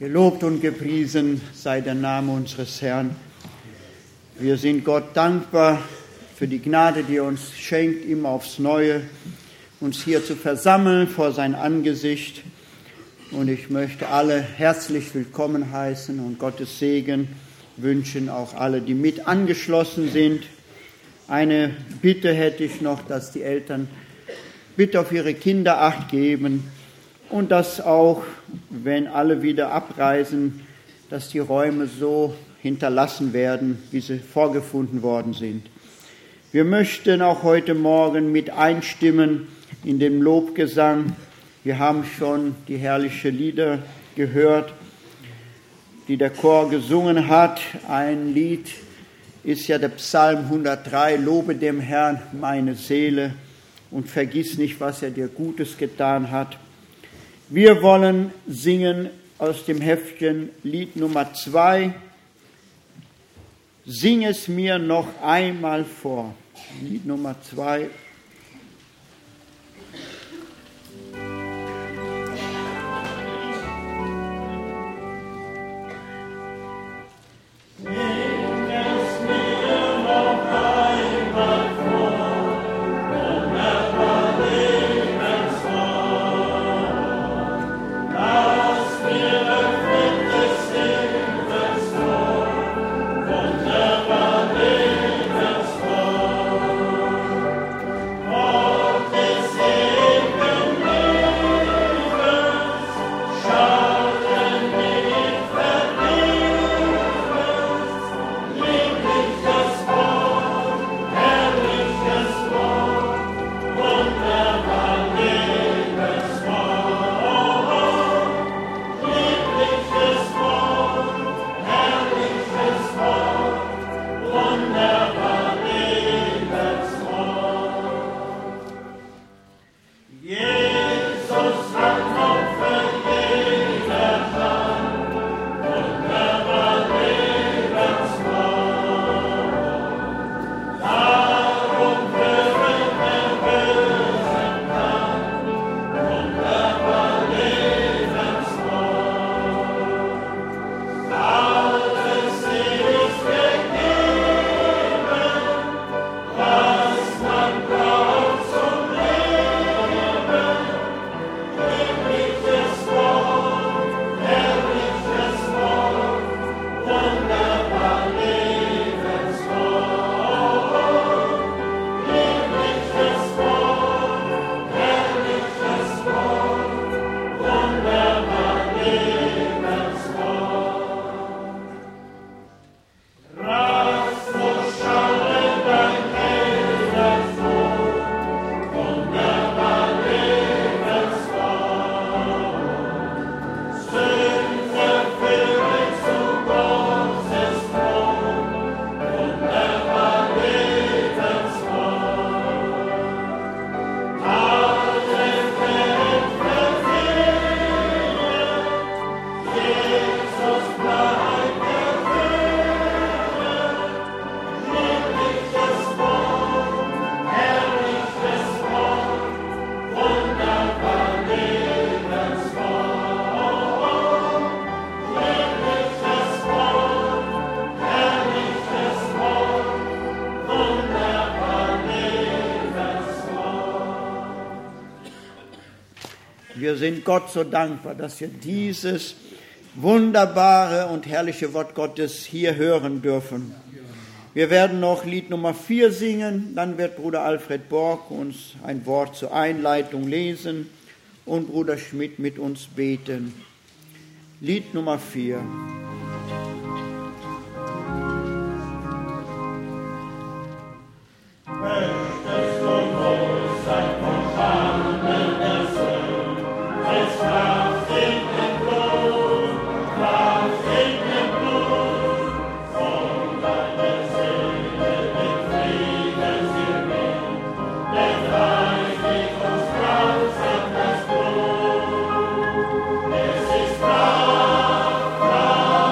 Gelobt und gepriesen sei der Name unseres Herrn. Wir sind Gott dankbar für die Gnade, die er uns schenkt, immer aufs Neue, uns hier zu versammeln vor sein Angesicht. Und ich möchte alle herzlich willkommen heißen und Gottes Segen wünschen, auch alle, die mit angeschlossen sind. Eine Bitte hätte ich noch, dass die Eltern bitte auf ihre Kinder Acht geben und dass auch, wenn alle wieder abreisen, dass die Räume so hinterlassen werden, wie sie vorgefunden worden sind. Wir möchten auch heute Morgen mit einstimmen in dem Lobgesang. Wir haben schon die herrlichen Lieder gehört, die der Chor gesungen hat. Ein Lied ist ja der Psalm 103, Lobe dem Herrn meine Seele und vergiss nicht, was er dir Gutes getan hat. Wir wollen singen aus dem Heftchen Lied Nummer 2, Sing es mir noch einmal vor. Lied Nummer 2. Wir sind Gott so dankbar, dass wir dieses wunderbare und herrliche Wort Gottes hier hören dürfen. Wir werden noch Lied Nummer 4 singen, dann wird Bruder Alfred Borg uns ein Wort zur Einleitung lesen und Bruder Schmidt mit uns beten. Lied Nummer 4. Es ist Kraft, Kraft.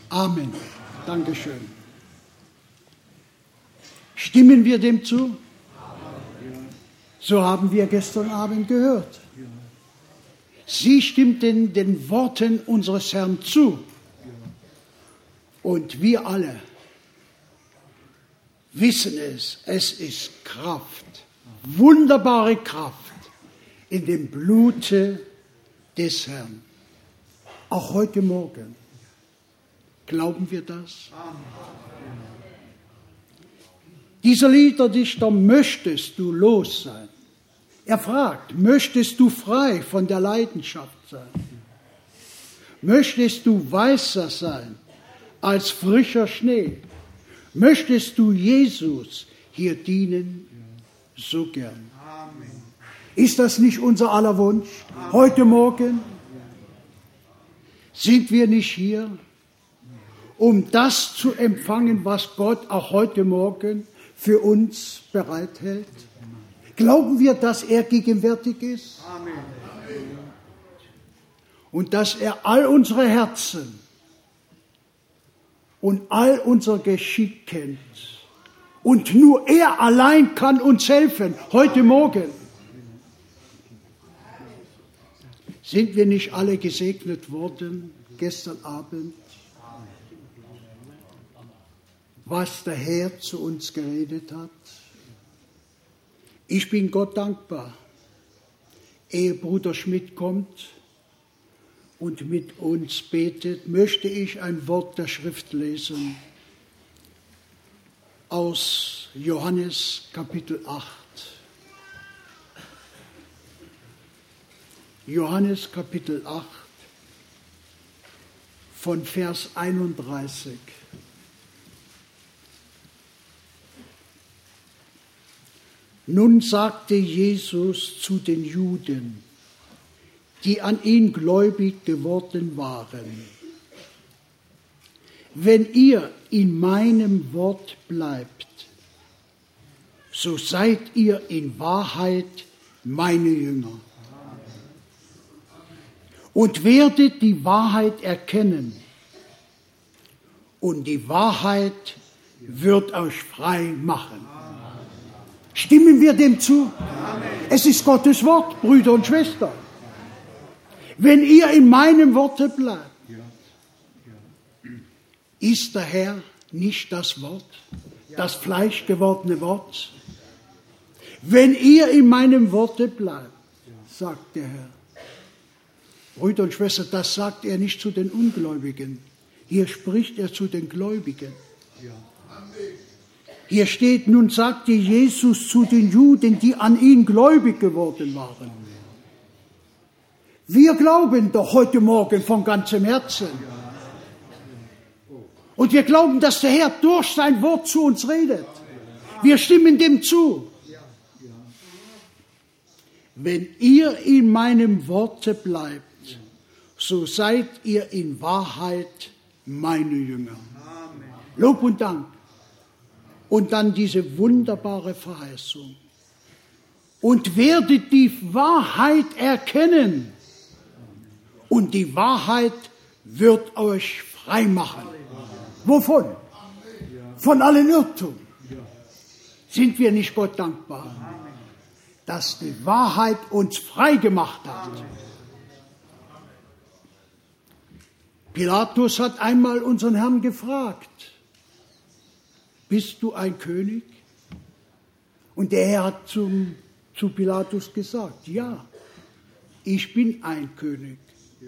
Amen. Dankeschön. Stimmen wir dem zu? So haben wir gestern Abend gehört. Sie stimmten den Worten unseres Herrn zu. Und wir alle wissen es ist Kraft, wunderbare Kraft in dem Blute des Herrn. Auch heute Morgen. Glauben wir das? Dieser Liederdichter, möchtest du los sein? Er fragt, möchtest du frei von der Leidenschaft sein? Möchtest du weißer sein als frischer Schnee? Möchtest du Jesus hier dienen so gern? Ist das nicht unser aller Wunsch? Heute Morgen sind wir nicht hier, um das zu empfangen, was Gott auch heute Morgen für uns bereithält? Glauben wir, dass er gegenwärtig ist? Amen. Und dass er all unsere Herzen und all unser Geschick kennt. Und nur er allein kann uns helfen, heute Morgen. Sind wir nicht alle gesegnet worden gestern Abend? Was der Herr zu uns geredet hat? Ich bin Gott dankbar. Ehe Bruder Schmidt kommt und mit uns betet, möchte ich ein Wort der Schrift lesen aus Johannes Kapitel 8. Johannes Kapitel 8 von Vers 31. Nun sagte Jesus zu den Juden, die an ihn gläubig geworden waren: Wenn ihr in meinem Wort bleibt, so seid ihr in Wahrheit meine Jünger und werdet die Wahrheit erkennen, und die Wahrheit wird euch frei machen. Stimmen wir dem zu? Amen. Es ist Gottes Wort, Brüder und Schwestern. Wenn ihr in meinem Worte bleibt, ist der Herr nicht das Wort, das fleischgewordene Wort? Wenn ihr in meinem Worte bleibt, sagt der Herr. Brüder und Schwestern, das sagt er nicht zu den Ungläubigen. Hier spricht er zu den Gläubigen. Hier steht, nun sagte Jesus zu den Juden, die an ihn gläubig geworden waren. Wir glauben doch heute Morgen von ganzem Herzen. Und wir glauben, dass der Herr durch sein Wort zu uns redet. Wir stimmen dem zu. Wenn ihr in meinem Worte bleibt, so seid ihr in Wahrheit meine Jünger. Lob und Dank. Und dann diese wunderbare Verheißung. Und werdet die Wahrheit erkennen. Und die Wahrheit wird euch frei machen. Wovon? Von allen Irrtum. Sind wir nicht Gott dankbar, dass die Wahrheit uns frei gemacht hat? Pilatus hat einmal unseren Herrn gefragt: Bist du ein König? Und der Herr hat zu Pilatus gesagt: Ja, ich bin ein König.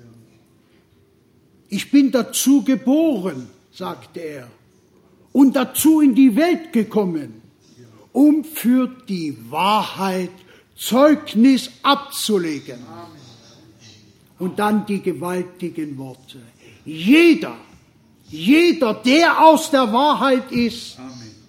Ich bin dazu geboren, sagte er, und dazu in die Welt gekommen, um für die Wahrheit Zeugnis abzulegen. Und dann die gewaltigen Worte: Jeder, der aus der Wahrheit ist,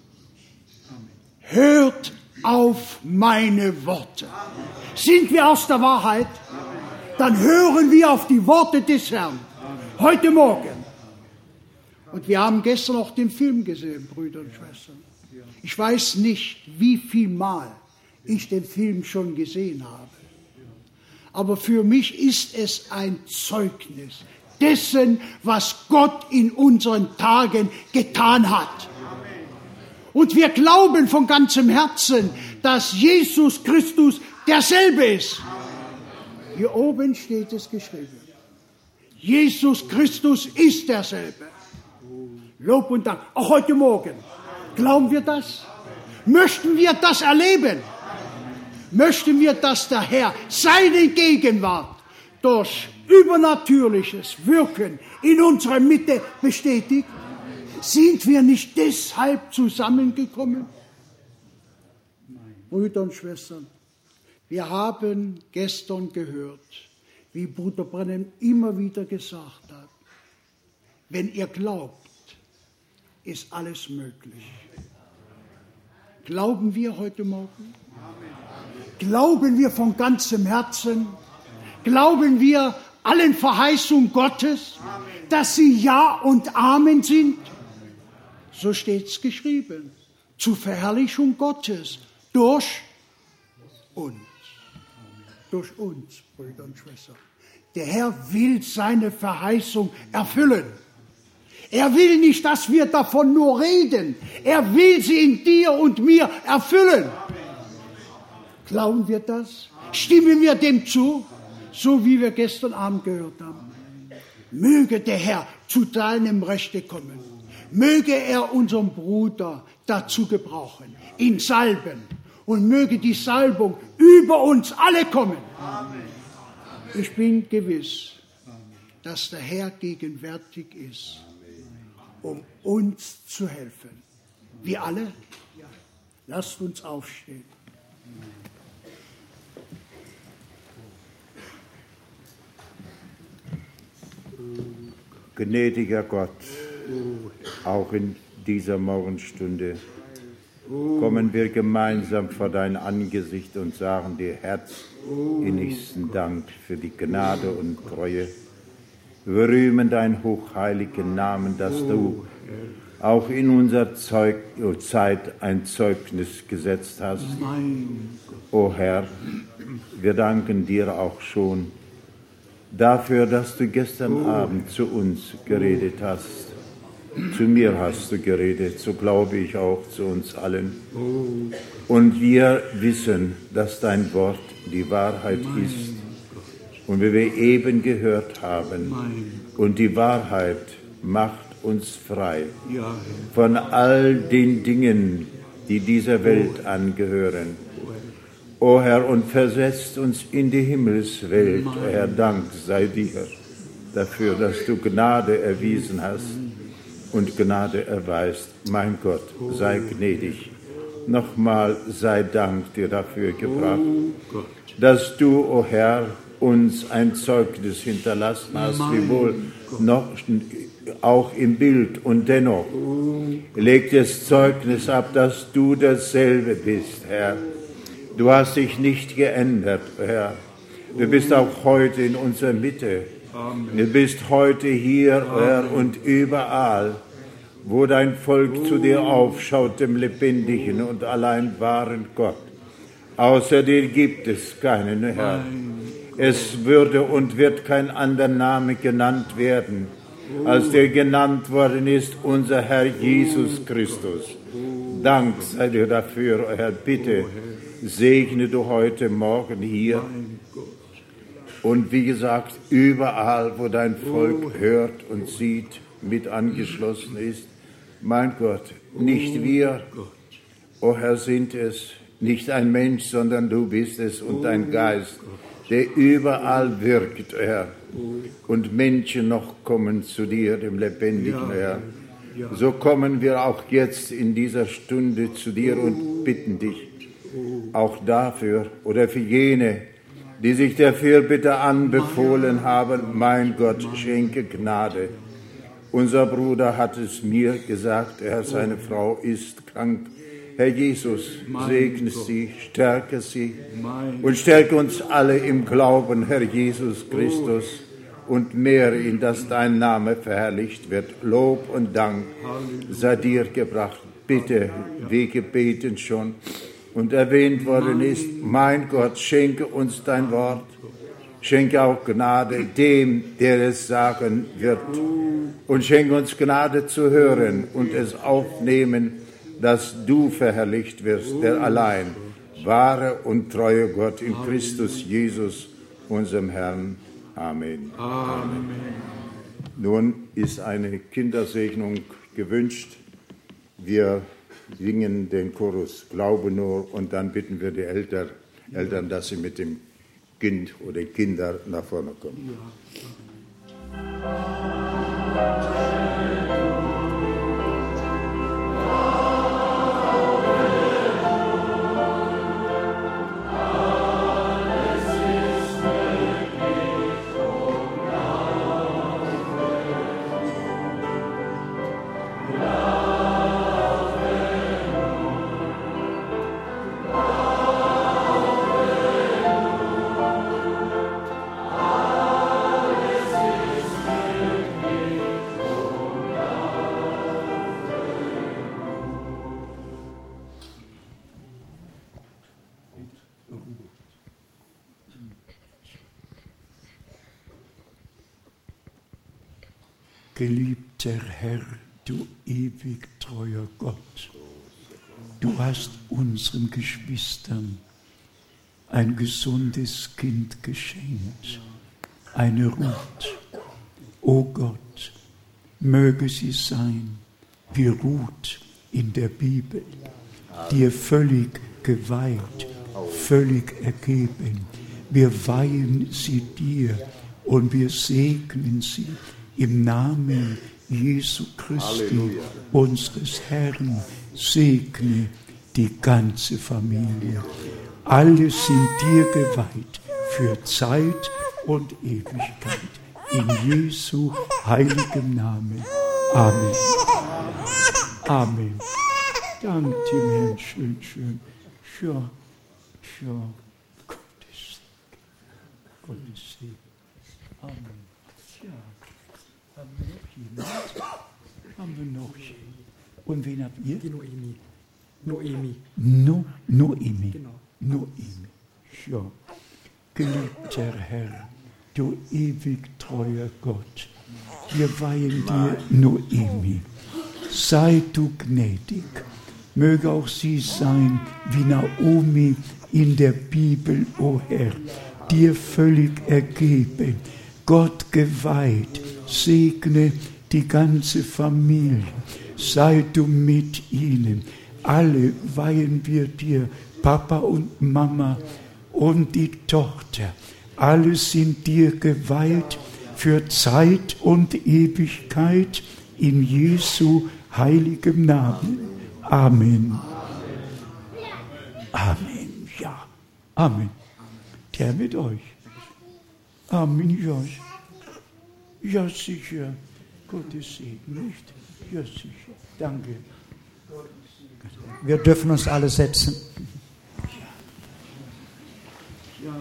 hört auf meine Worte. Sind wir aus der Wahrheit? Dann hören wir auf die Worte des Herrn. Heute Morgen. Und wir haben gestern auch den Film gesehen, Brüder und Schwestern. Ich weiß nicht, wie viel Mal ich den Film schon gesehen habe. Aber für mich ist es ein Zeugnis dessen, was Gott in unseren Tagen getan hat. Und wir glauben von ganzem Herzen, dass Jesus Christus derselbe ist. Hier oben steht es geschrieben. Jesus Christus ist derselbe. Lob und Dank. Auch heute Morgen. Glauben wir das? Möchten wir das erleben? Möchten wir, dass der Herr seine Gegenwart durch übernatürliches Wirken in unserer Mitte bestätigt? Sind wir nicht deshalb zusammengekommen? Brüder und Schwestern, wir haben gestern gehört, wie Bruder Branham immer wieder gesagt hat, wenn ihr glaubt, ist alles möglich. Glauben wir heute Morgen? Glauben wir von ganzem Herzen? Glauben wir allen Verheißungen Gottes, dass sie Ja und Amen sind? So steht es geschrieben. Zur Verherrlichung Gottes durch uns. Durch uns, Brüder und Schwestern. Der Herr will seine Verheißung erfüllen. Er will nicht, dass wir davon nur reden. Er will sie in dir und mir erfüllen. Glauben wir das? Stimmen wir dem zu? So wie wir gestern Abend gehört haben. Möge der Herr zu seinem Rechte kommen. Möge er unseren Bruder dazu gebrauchen, ihn salben. Und möge die Salbung über uns alle kommen. Amen. Ich bin gewiss, dass der Herr gegenwärtig ist, um uns zu helfen. Wir alle? Lasst uns aufstehen. Gnädiger Gott, auch in dieser Morgenstunde kommen wir gemeinsam vor dein Angesicht und sagen dir herzinnigsten Dank für die Gnade und Treue. Wir rühmen deinen hochheiligen Namen, dass du auch in unserer Zeit ein Zeugnis gesetzt hast. O Herr, wir danken dir auch schon dafür, dass du gestern Abend zu uns geredet hast. Zu mir hast du geredet, so glaube ich auch zu uns allen. Und wir wissen, dass dein Wort die Wahrheit ist. Und wie wir eben gehört haben, und die Wahrheit macht uns frei von all den Dingen, die dieser Welt angehören. O Herr, und versetzt uns in die Himmelswelt. O Herr, Dank sei dir dafür, dass du Gnade erwiesen hast und Gnade erweist. Mein Gott, sei gnädig. Nochmal sei Dank dir dafür gebracht, dass du, o Herr, uns ein Zeugnis hinterlassen hast, wiewohl noch auch im Bild. Und dennoch legt das Zeugnis ab, dass du dasselbe bist, Herr. Du hast dich nicht geändert, Herr. Du bist auch heute in unserer Mitte. Du bist heute hier, Herr, und überall, wo dein Volk zu dir aufschaut, dem lebendigen und allein wahren Gott. Außer dir gibt es keinen, Herr. Es würde und wird kein anderer Name genannt werden, als der genannt worden ist, unser Herr Jesus Christus. Dank sei dir dafür, Herr. Bitte segne du heute Morgen hier. Und wie gesagt, überall, wo dein Volk hört und sieht, mit angeschlossen ist. Mein Gott, nicht wir, o Herr, sind es, nicht ein Mensch, sondern du bist es und dein Geist, der überall wirkt, Herr. Und Menschen noch kommen zu dir, dem lebendigen Herr. So kommen wir auch jetzt in dieser Stunde zu dir und bitten dich, auch dafür oder für jene, die sich der Fürbitte anbefohlen haben, mein Gott, schenke Gnade. Unser Bruder hat es mir gesagt, seine Frau ist krank. Herr Jesus, segne sie, stärke sie und stärke uns alle im Glauben, Herr Jesus Christus, und mehre ihn, dass dein Name verherrlicht wird. Lob und Dank sei dir gebracht. Bitte, wie gebeten schon und erwähnt worden ist, mein Gott, schenke uns dein Wort, Schenke auch Gnade dem, der es sagen wird. Und schenke uns Gnade zu hören und es aufnehmen, dass du verherrlicht wirst, der allein wahre und treue Gott in Christus Jesus, unserem Herrn. Amen. Amen. Nun ist eine Kindersegnung gewünscht. Wir singen den Chorus Glaube nur und dann bitten wir die Eltern, dass sie mit dem Kind oder Kinder nach vorne kommen. Geliebter Herr, du ewig treuer Gott, du hast unseren Geschwistern ein gesundes Kind geschenkt, eine Ruth. O Gott, möge sie sein wie Ruth in der Bibel, dir völlig geweiht, völlig ergeben. Wir weihen sie dir und wir segnen sie im Namen Jesu Christi, Halleluja, unseres Herrn. Segne die ganze Familie. Alle sind dir geweiht für Zeit und Ewigkeit. In Jesu heiligem Namen. Amen. Amen. Dank dem Herrn. Schön. Ja. Gottes Segen. Amen. Ja. Haben wir noch jemand? Und wen habt ihr? Die Noemi. Noemi. Genau. Noemi. Ja. Geliebter Herr, du ewig treuer Gott, wir weihen dir Noemi. Sei du gnädig. Möge auch sie sein wie Naomi in der Bibel, o Herr, dir völlig ergeben, Gott geweiht. Segne die ganze Familie, sei du mit ihnen. Alle weihen wir dir, Papa und Mama und die Tochter. Alle sind dir geweiht für Zeit und Ewigkeit in Jesu heiligem Namen. Amen. Amen. Ja. Amen. Der Herr mit euch. Amen. Ja. Ja, sicher. Gottes Segen, nicht? Ja, sicher. Danke. Wir dürfen uns alle setzen. Ja.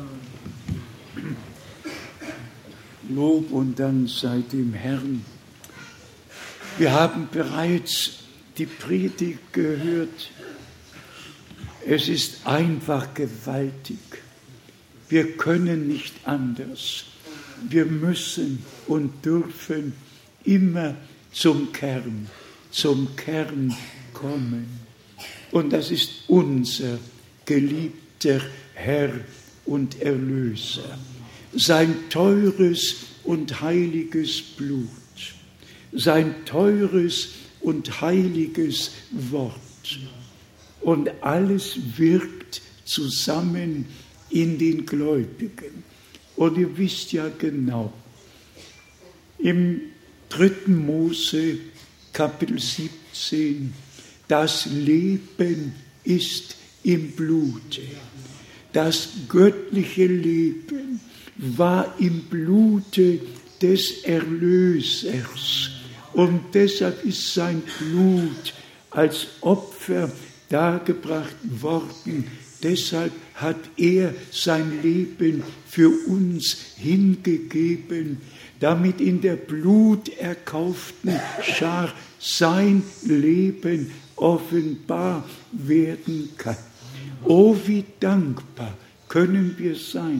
Lob und Dank sei dem Herrn. Wir haben bereits die Predigt gehört. Es ist einfach gewaltig. Wir können nicht anders. Wir müssen und dürfen immer zum Kern kommen. Und das ist unser geliebter Herr und Erlöser. Sein teures und heiliges Blut, sein teures und heiliges Wort. Und alles wirkt zusammen in den Gläubigen. Und ihr wisst ja genau, im 3. Mose, Kapitel 17, das Leben ist im Blute. Das göttliche Leben war im Blute des Erlösers. Und deshalb ist sein Blut als Opfer dargebracht worden. Deshalb hat er sein Leben für uns hingegeben, damit in der bluterkauften Schar sein Leben offenbar werden kann. Oh, wie dankbar können wir sein,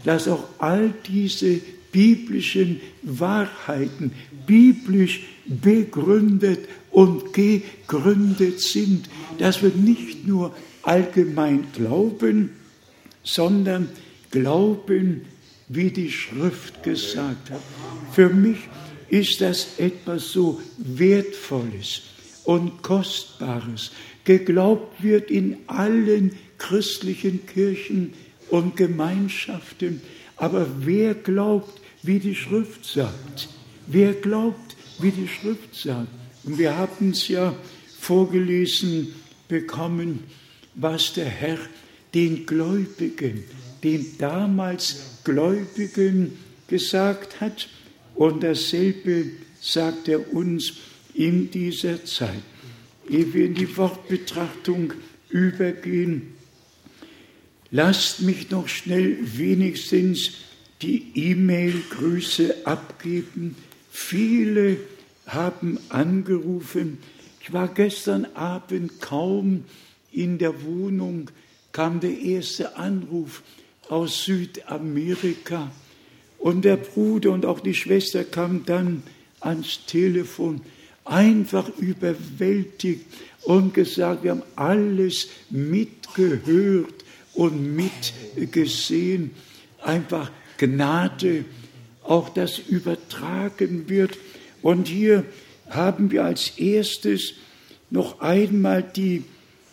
dass auch all diese biblischen Wahrheiten biblisch begründet und gegründet sind, dass wir nicht nur allgemein glauben, sondern glauben, wie die Schrift gesagt hat. Für mich ist das etwas so Wertvolles und Kostbares. Geglaubt wird in allen christlichen Kirchen und Gemeinschaften. Aber wer glaubt, wie die Schrift sagt? Wer glaubt, wie die Schrift sagt? Und wir haben es ja vorgelesen bekommen, was der Herr den Gläubigen, den damals Gläubigen gesagt hat. Und dasselbe sagt er uns in dieser Zeit. Ehe wir in die Wortbetrachtung übergehen, lasst mich noch schnell wenigstens die E-Mail-Grüße abgeben. Viele haben angerufen. Ich war gestern Abend kaum in der Wohnung, kam der erste Anruf aus Südamerika. Und der Bruder und auch die Schwester kamen dann ans Telefon, einfach überwältigt und gesagt, wir haben alles mitgehört und mitgesehen. Einfach Gnade, auch das übertragen wird. Und hier haben wir als erstes noch einmal die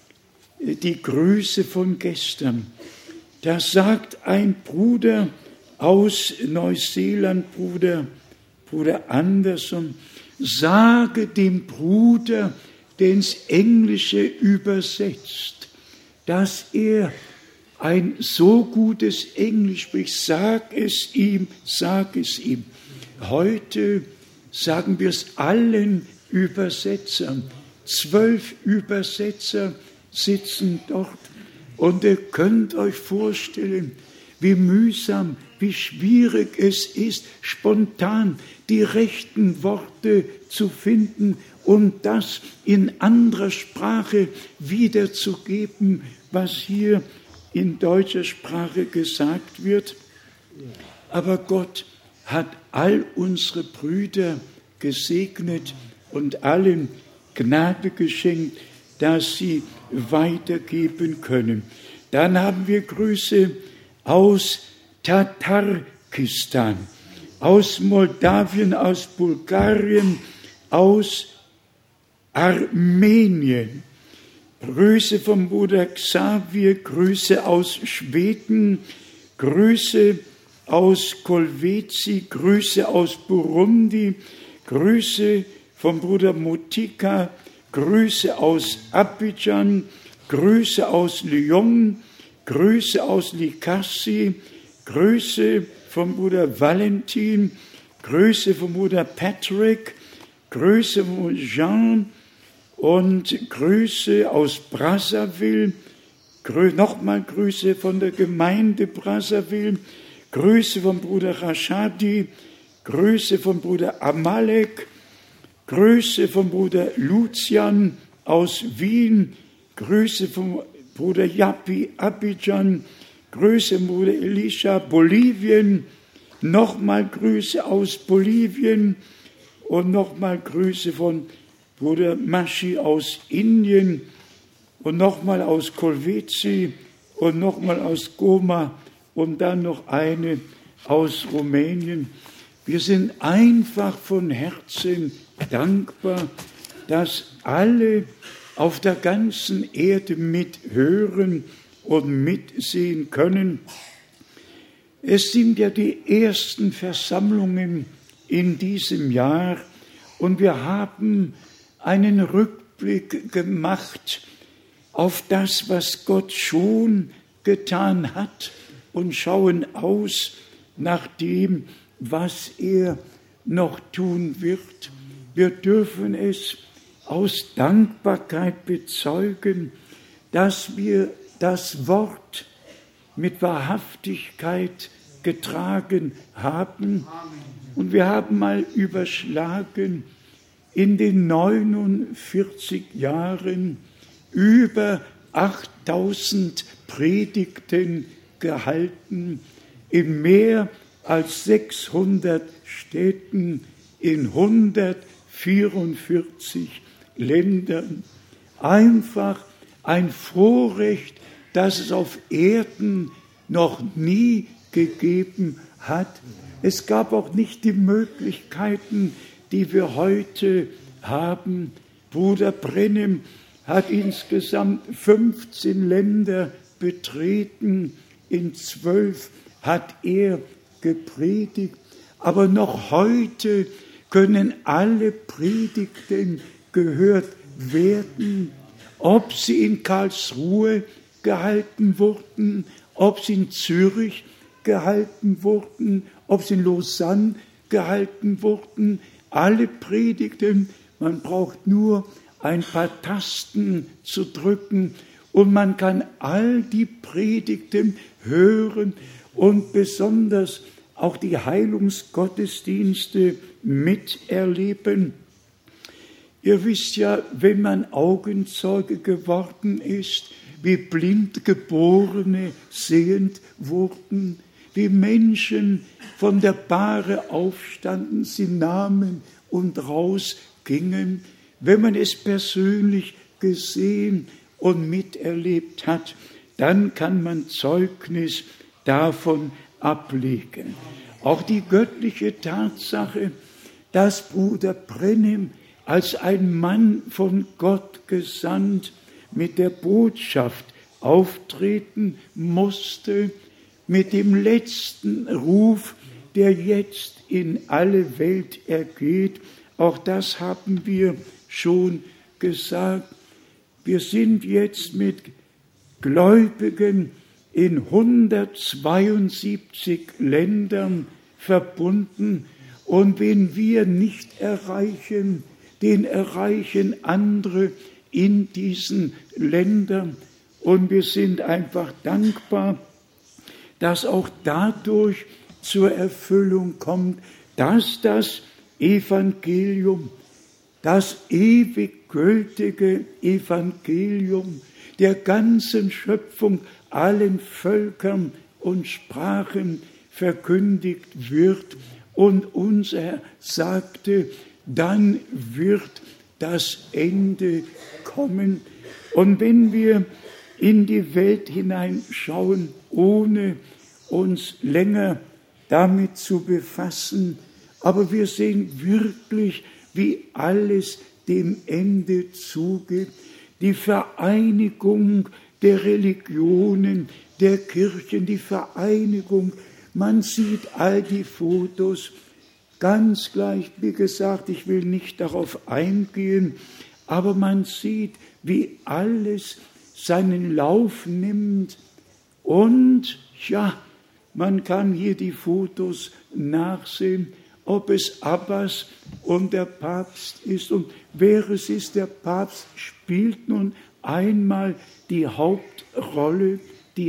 Grüße von gestern. Da sagt ein Bruder aus Neuseeland, Bruder Anderson, sage dem Bruder, der ins Englische übersetzt, dass er ein so gutes Englisch spricht. Sag es ihm. Heute sagen wir es allen Übersetzern. 12 Übersetzer sitzen dort. Und ihr könnt euch vorstellen, wie mühsam, wie schwierig es ist, spontan die rechten Worte zu finden und das in anderer Sprache wiederzugeben, was hier in deutscher Sprache gesagt wird. Aber Gott hat all unsere Brüder gesegnet und allen Gnade geschenkt, dass sie weitergeben können. Dann haben wir Grüße aus Tatarkistan, aus Moldawien, aus Bulgarien, aus Armenien. Grüße vom Bruder Xavier, Grüße aus Schweden, Grüße aus Kolwezi, Grüße aus Burundi, Grüße vom Bruder Mutika, Grüße aus Abidjan, Grüße aus Lyon, Grüße aus Likassi, Grüße vom Bruder Valentin, Grüße vom Bruder Patrick, Grüße von Jean und Grüße aus Brazzaville, nochmal Grüße von der Gemeinde Brazzaville, Grüße vom Bruder Rashadi, Grüße vom Bruder Amalek, Grüße vom Bruder Lucian aus Wien, Grüße vom Bruder Yappi Abidjan, Grüße vom Bruder Elisha Bolivien, nochmal Grüße aus Bolivien und nochmal Grüße von Bruder Maschi aus Indien und nochmal aus Kolwezi und nochmal aus Goma und dann noch eine aus Rumänien. Wir sind einfach von Herzen dankbar, dass alle auf der ganzen Erde mithören und mitsehen können. Es sind ja die ersten Versammlungen in diesem Jahr und wir haben einen Rückblick gemacht auf das, was Gott schon getan hat und schauen aus nach dem, was er noch tun wird. Wir dürfen es aus Dankbarkeit bezeugen, dass wir das Wort mit Wahrhaftigkeit getragen haben. Und wir haben mal überschlagen, in den 49 Jahren über 8000 Predigten gehalten, in mehr als 600 Städten, in 144 Ländern. Einfach ein Vorrecht, das es auf Erden noch nie gegeben hat. Es gab auch nicht die Möglichkeiten, die wir heute haben. Bruder Brennem hat insgesamt 15 Länder betreten, in 12 hat er gepredigt. Aber noch heute können alle Predigten gehört werden, ob sie in Karlsruhe gehalten wurden, ob sie in Zürich gehalten wurden, ob sie in Lausanne gehalten wurden. Alle Predigten, man braucht nur ein paar Tasten zu drücken und man kann all die Predigten hören und besonders auch die Heilungsgottesdienste miterleben. Ihr wisst ja, wenn man Augenzeuge geworden ist, wie Blindgeborene sehend wurden, wie Menschen von der Bahre aufstanden, sie nahmen und rausgingen. Wenn man es persönlich gesehen und miterlebt hat, dann kann man Zeugnis davon ablegen. Auch die göttliche Tatsache, dass Bruder Brennem als ein Mann von Gott gesandt mit der Botschaft auftreten musste, mit dem letzten Ruf, der jetzt in alle Welt ergeht. Auch das haben wir schon gesagt. Wir sind jetzt mit Gläubigen in 172 Ländern verbunden. Und wen wir nicht erreichen, den erreichen andere in diesen Ländern. Und wir sind einfach dankbar, dass auch dadurch zur Erfüllung kommt, dass das Evangelium, das ewig gültige Evangelium der ganzen Schöpfung, allen Völkern und Sprachen verkündigt wird. Und unser Herr sagte, dann wird das Ende kommen. Und wenn wir in die Welt hineinschauen, ohne uns länger damit zu befassen, aber wir sehen wirklich, wie alles dem Ende zugeht. Die Vereinigung der Religionen, der Kirchen, die Vereinigung. Man sieht all die Fotos, ganz gleich, wie gesagt, ich will nicht darauf eingehen, aber man sieht, wie alles seinen Lauf nimmt und ja, man kann hier die Fotos nachsehen, ob es Abbas und der Papst ist und wer es ist, der Papst spielt nun einmal die Hauptrolle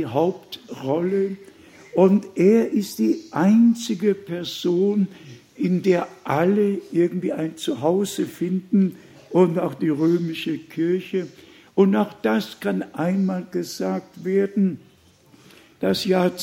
und er ist die einzige Person, in der alle irgendwie ein Zuhause finden und auch die römische Kirche. Und auch das kann einmal gesagt werden. Das Jahr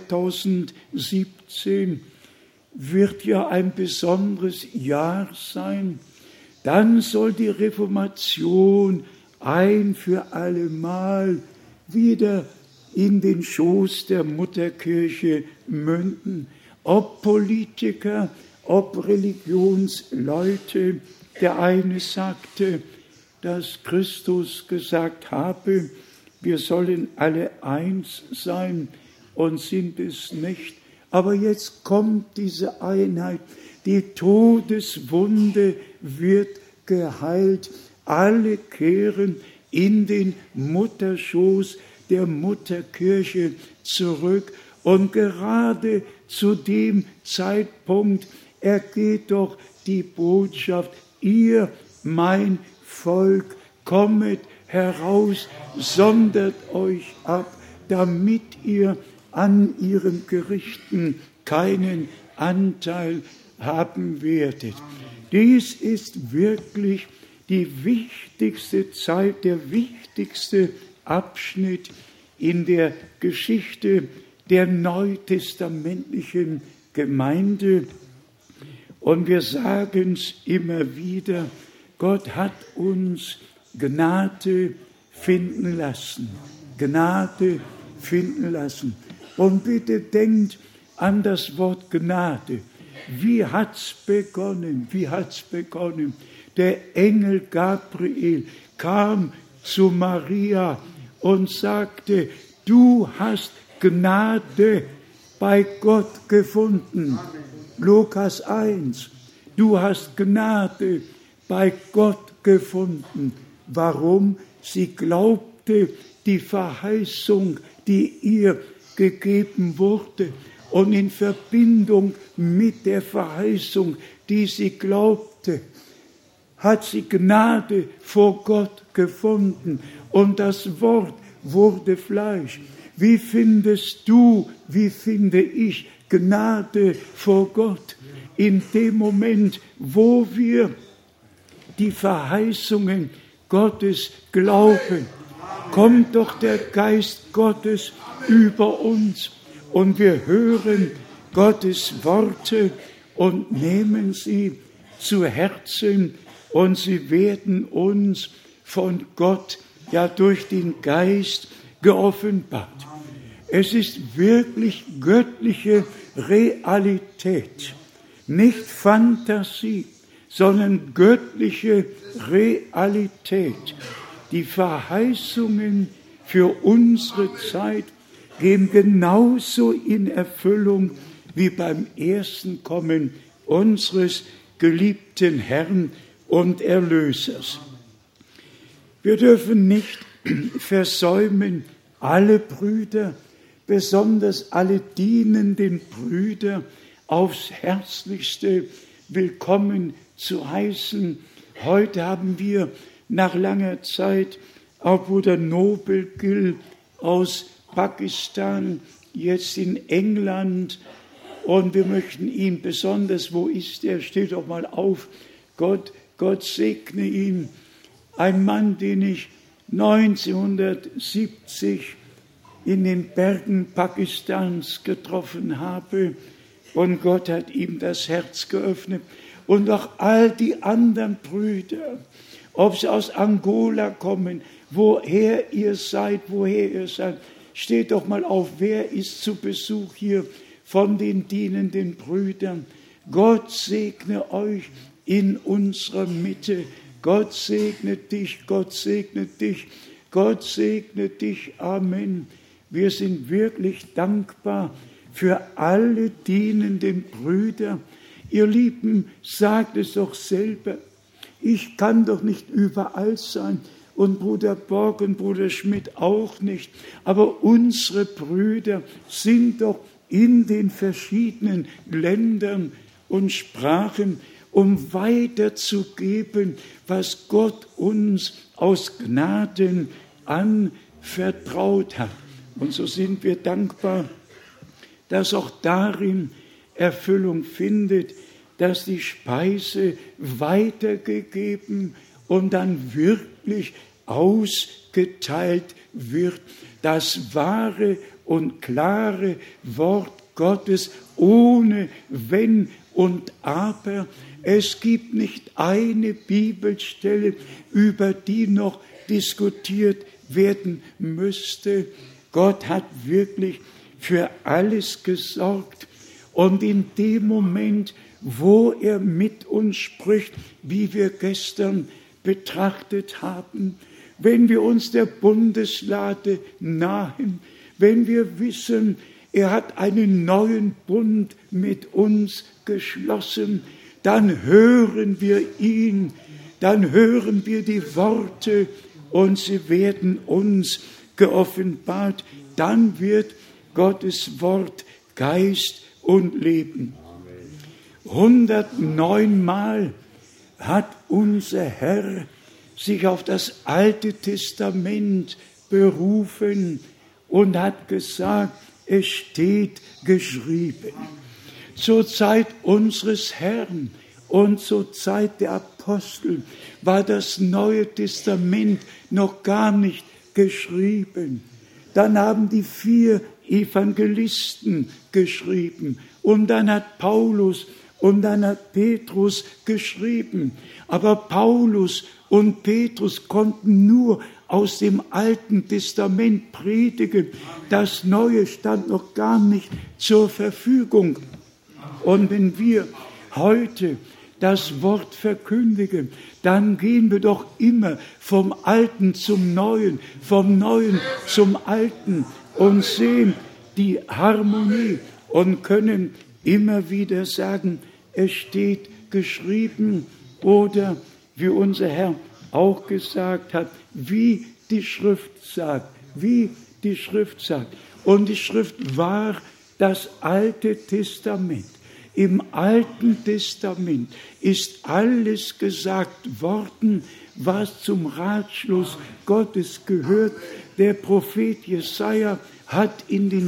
2017 wird ja ein besonderes Jahr sein. Dann soll die Reformation ein für allemal wieder in den Schoß der Mutterkirche münden. Ob Politiker, ob Religionsleute. Der eine sagte, dass Christus gesagt habe, wir sollen alle eins sein und sind es nicht. Aber jetzt kommt diese Einheit, die Todeswunde wird geheilt. Alle kehren in den Mutterschoß der Mutterkirche zurück. Und gerade zu dem Zeitpunkt ergeht doch die Botschaft, ihr, mein Volk, kommet heraus, sondert euch ab, damit ihr an ihren Gerichten keinen Anteil haben werdet. Dies ist wirklich die wichtigste Zeit, der wichtigste Abschnitt in der Geschichte der neutestamentlichen Gemeinde. Und wir sagen es immer wieder, Gott hat uns Gnade finden lassen. Gnade finden lassen. Und bitte denkt an das Wort Gnade. Wie hat's begonnen? Wie hat's begonnen? Der Engel Gabriel kam zu Maria und sagte, du hast Gnade bei Gott gefunden. Lukas 1, du hast Gnade bei Gott gefunden. Warum? Sie glaubte die Verheißung, die ihr gegeben wurde. Und in Verbindung mit der Verheißung, die sie glaubte, hat sie Gnade vor Gott gefunden. Und das Wort wurde Fleisch. Wie findest du, wie finde ich Gnade vor Gott? In dem Moment, wo wir die Verheißungen Gottes glauben, kommt doch der Geist Gottes über uns. Und wir hören Gottes Worte und nehmen sie zu Herzen und sie werden uns von Gott ja durch den Geist geoffenbart. Es ist wirklich göttliche Realität, nicht Fantasie, sondern göttliche Realität. Die Verheißungen für unsere Zeit gehen genauso in Erfüllung wie beim ersten Kommen unseres geliebten Herrn und Erlösers. Wir dürfen nicht versäumen, alle Brüder, besonders alle dienenden Brüder, aufs Herzlichste willkommen zu heißen. Heute haben wir nach langer Zeit auch Bruder Nobel Gil aus Pakistan, jetzt in England. Und wir möchten ihn besonders, wo ist er? Steht doch mal auf. Gott segne ihn. Ein Mann, den ich 1970 in den Bergen Pakistans getroffen habe. Und Gott hat ihm das Herz geöffnet. Und auch all die anderen Brüder, ob sie aus Angola kommen, woher ihr seid, steht doch mal auf, wer ist zu Besuch hier von den dienenden Brüdern. Gott segne euch in unserer Mitte. Gott segne dich, Gott segne dich, Gott segne dich. Amen. Wir sind wirklich dankbar für alle dienenden Brüder. Ihr Lieben, sagt es doch selber. Ich kann doch nicht überall sein. Und Bruder Borg und Bruder Schmidt auch nicht. Aber unsere Brüder sind doch in den verschiedenen Ländern und Sprachen, um weiterzugeben, was Gott uns aus Gnaden anvertraut hat. Und so sind wir dankbar, dass auch darin Erfüllung findet, dass die Speise weitergegeben und dann wirklich ausgeteilt wird. Das wahre und klare Wort Gottes ohne Wenn und Aber. Es gibt nicht eine Bibelstelle, über die noch diskutiert werden müsste. Gott hat wirklich für alles gesorgt. Und in dem Moment, wo er mit uns spricht, wie wir gestern betrachtet haben, wenn wir uns der Bundeslade nahen, wenn wir wissen, er hat einen neuen Bund mit uns geschlossen, dann hören wir ihn, dann hören wir die Worte und sie werden uns geoffenbart. Dann wird Gottes Wort Geist und Leben. 109 Mal hat unser Herr sich auf das Alte Testament berufen und hat gesagt, es steht geschrieben. Zur Zeit unseres Herrn und zur Zeit der Apostel war das Neue Testament noch gar nicht geschrieben. Dann haben die 4 Evangelisten geschrieben und dann hat Paulus und dann hat Petrus geschrieben. Aber Paulus und Petrus konnten nur aus dem Alten Testament predigen. Das Neue stand noch gar nicht zur Verfügung. Und wenn wir heute das Wort verkündigen, dann gehen wir doch immer vom Alten zum Neuen, vom Neuen zum Alten und sehen die Harmonie und können immer wieder sagen, es steht geschrieben oder wie unser Herr auch gesagt hat, wie die Schrift sagt, wie die Schrift sagt. Und die Schrift war das Alte Testament. Im Alten Testament ist alles gesagt worden, was zum Ratschluss Gottes gehört. Der Prophet Jesaja hat in den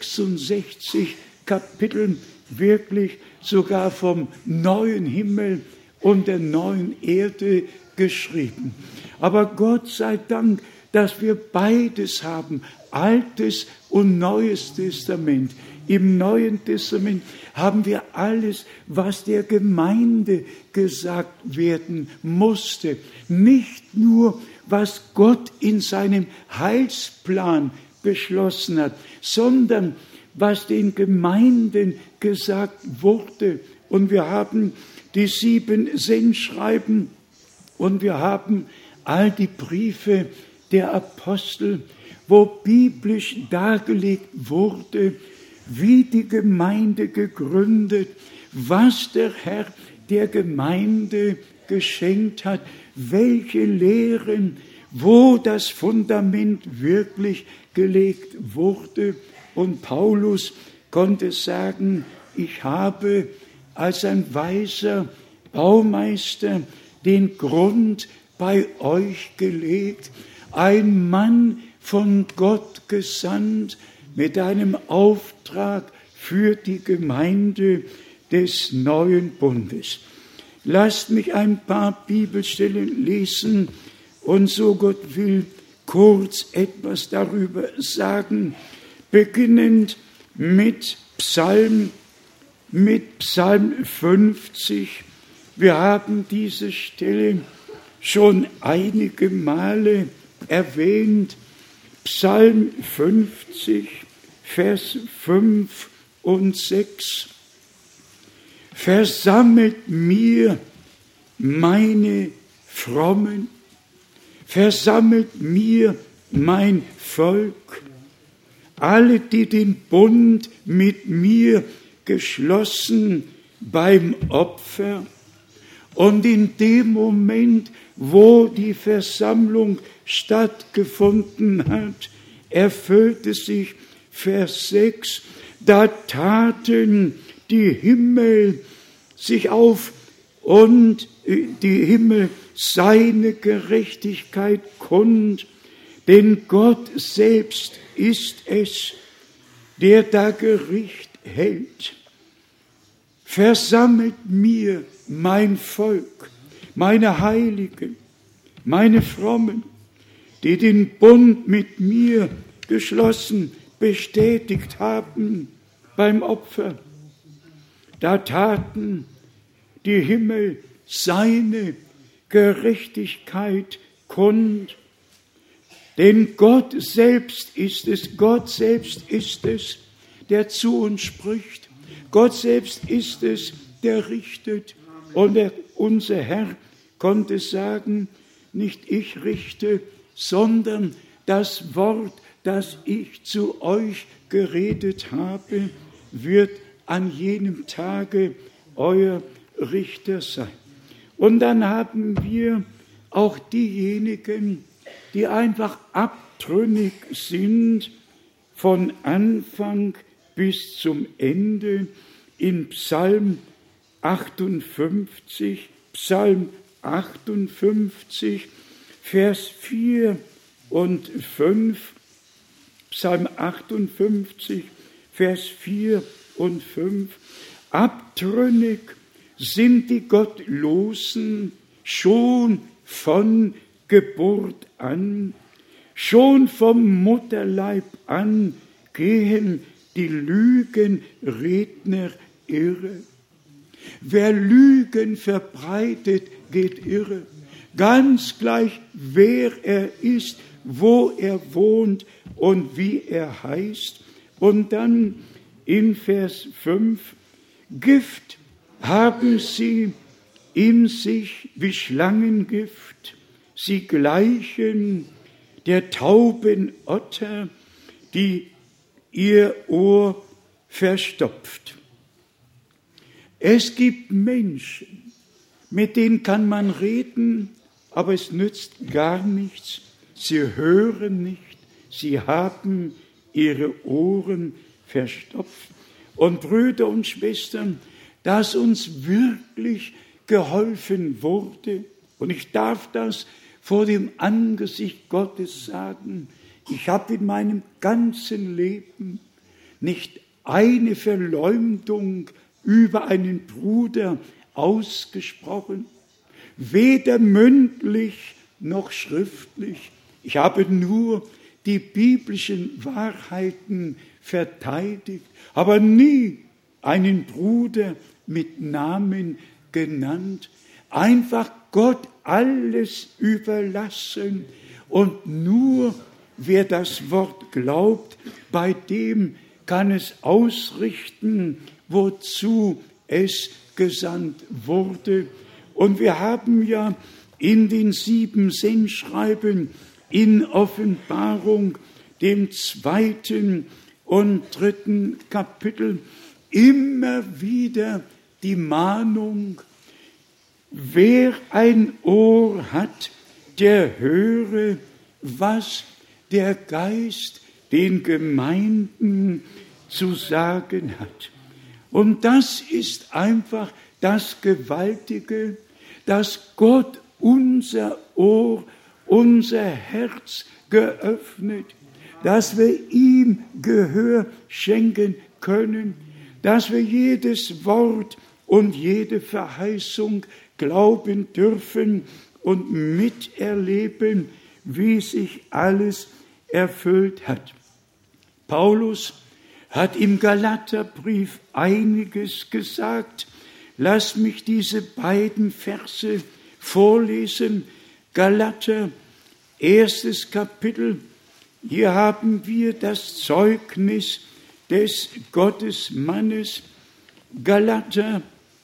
66 Kapiteln wirklich sogar vom neuen Himmel und der neuen Erde geschrieben. Aber Gott sei Dank, dass wir beides haben, Altes und Neues Testament. Im Neuen Testament haben wir alles, was der Gemeinde gesagt werden musste. Nicht nur, was Gott in seinem Heilsplan beschlossen hat, sondern was den Gemeinden gesagt wurde. Und wir haben die 7 Sendschreiben und wir haben all die Briefe der Apostel, wo biblisch dargelegt wurde, wie die Gemeinde gegründet, was der Herr der Gemeinde geschenkt hat, welche Lehren, wo das Fundament wirklich gelegt wurde. Und Paulus konnte sagen, ich habe als ein weiser Baumeister den Grund bei euch gelegt, ein Mann von Gott gesandt, mit einem Auftrag für die Gemeinde des neuen Bundes. Lasst mich ein paar Bibelstellen lesen und so Gott will kurz etwas darüber sagen, beginnend mit Psalm 50. Wir haben diese Stelle schon einige Male erwähnt. Psalm 50, Vers 5 und 6. Versammelt mir meine Frommen, versammelt mir mein Volk, alle, die den Bund mit mir geschlossen beim Opfer. Und in dem Moment, wo die Versammlung stattgefunden hat, erfüllte sich Vers 6, da taten die Himmel sich auf und die Himmel seine Gerechtigkeit kund, denn Gott selbst ist es, der da Gericht hält. Versammelt mir mein Volk, meine Heiligen, meine Frommen, die den Bund mit mir geschlossen, bestätigt haben beim Opfer. Da taten die Himmel seine Gerechtigkeit kund. Denn Gott selbst ist es, der zu uns spricht. Gott selbst ist es, der richtet. Und unser Herr konnte sagen, nicht ich richte, sondern das Wort, das ich zu euch geredet habe, wird an jenem Tage euer Richter sein. Und dann haben wir auch diejenigen, die einfach abtrünnig sind, von Anfang bis zum Ende, in Psalm 58, Vers 4 und 5, Psalm 58, Vers 4 und 5, abtrünnig sind die Gottlosen schon von Geburt an, schon vom Mutterleib an gehen die Lügenredner irre. Wer Lügen verbreitet, geht irre. Ganz gleich, wer er ist, wo er wohnt und wie er heißt. Und dann in Vers 5, Gift haben sie in sich wie Schlangengift. Sie gleichen der tauben Otter, die ihr Ohr verstopft. Es gibt Menschen, mit denen kann man reden, aber es nützt gar nichts. Sie hören nicht, sie haben ihre Ohren verstopft. Und Brüder und Schwestern, dass uns wirklich geholfen wurde, und ich darf das vor dem Angesicht Gottes sagen, ich habe in meinem ganzen Leben nicht eine Verleumdung über einen Bruder ausgesprochen, weder mündlich noch schriftlich. Ich habe nur die biblischen Wahrheiten verteidigt, aber nie einen Bruder mit Namen genannt. Einfach Gott alles überlassen. Und nur wer das Wort glaubt, bei dem kann es ausrichten, wozu es gesandt wurde. Und wir haben ja in den 7 Sendschreiben in Offenbarung, dem 2. und 3. Kapitel, immer wieder die Mahnung, wer ein Ohr hat, der höre, was der Geist den Gemeinden zu sagen hat. Und das ist einfach das Gewaltige, dass Gott unser Ohr, unser Herz geöffnet, dass wir ihm Gehör schenken können, dass wir jedes Wort und jede Verheißung glauben dürfen und miterleben, wie sich alles erfüllt hat. Paulus hat im Galaterbrief einiges gesagt. Lass mich diese beiden Verse vorlesen. Galater, 1. Kapitel. Hier haben wir das Zeugnis des Gottesmannes. Galater,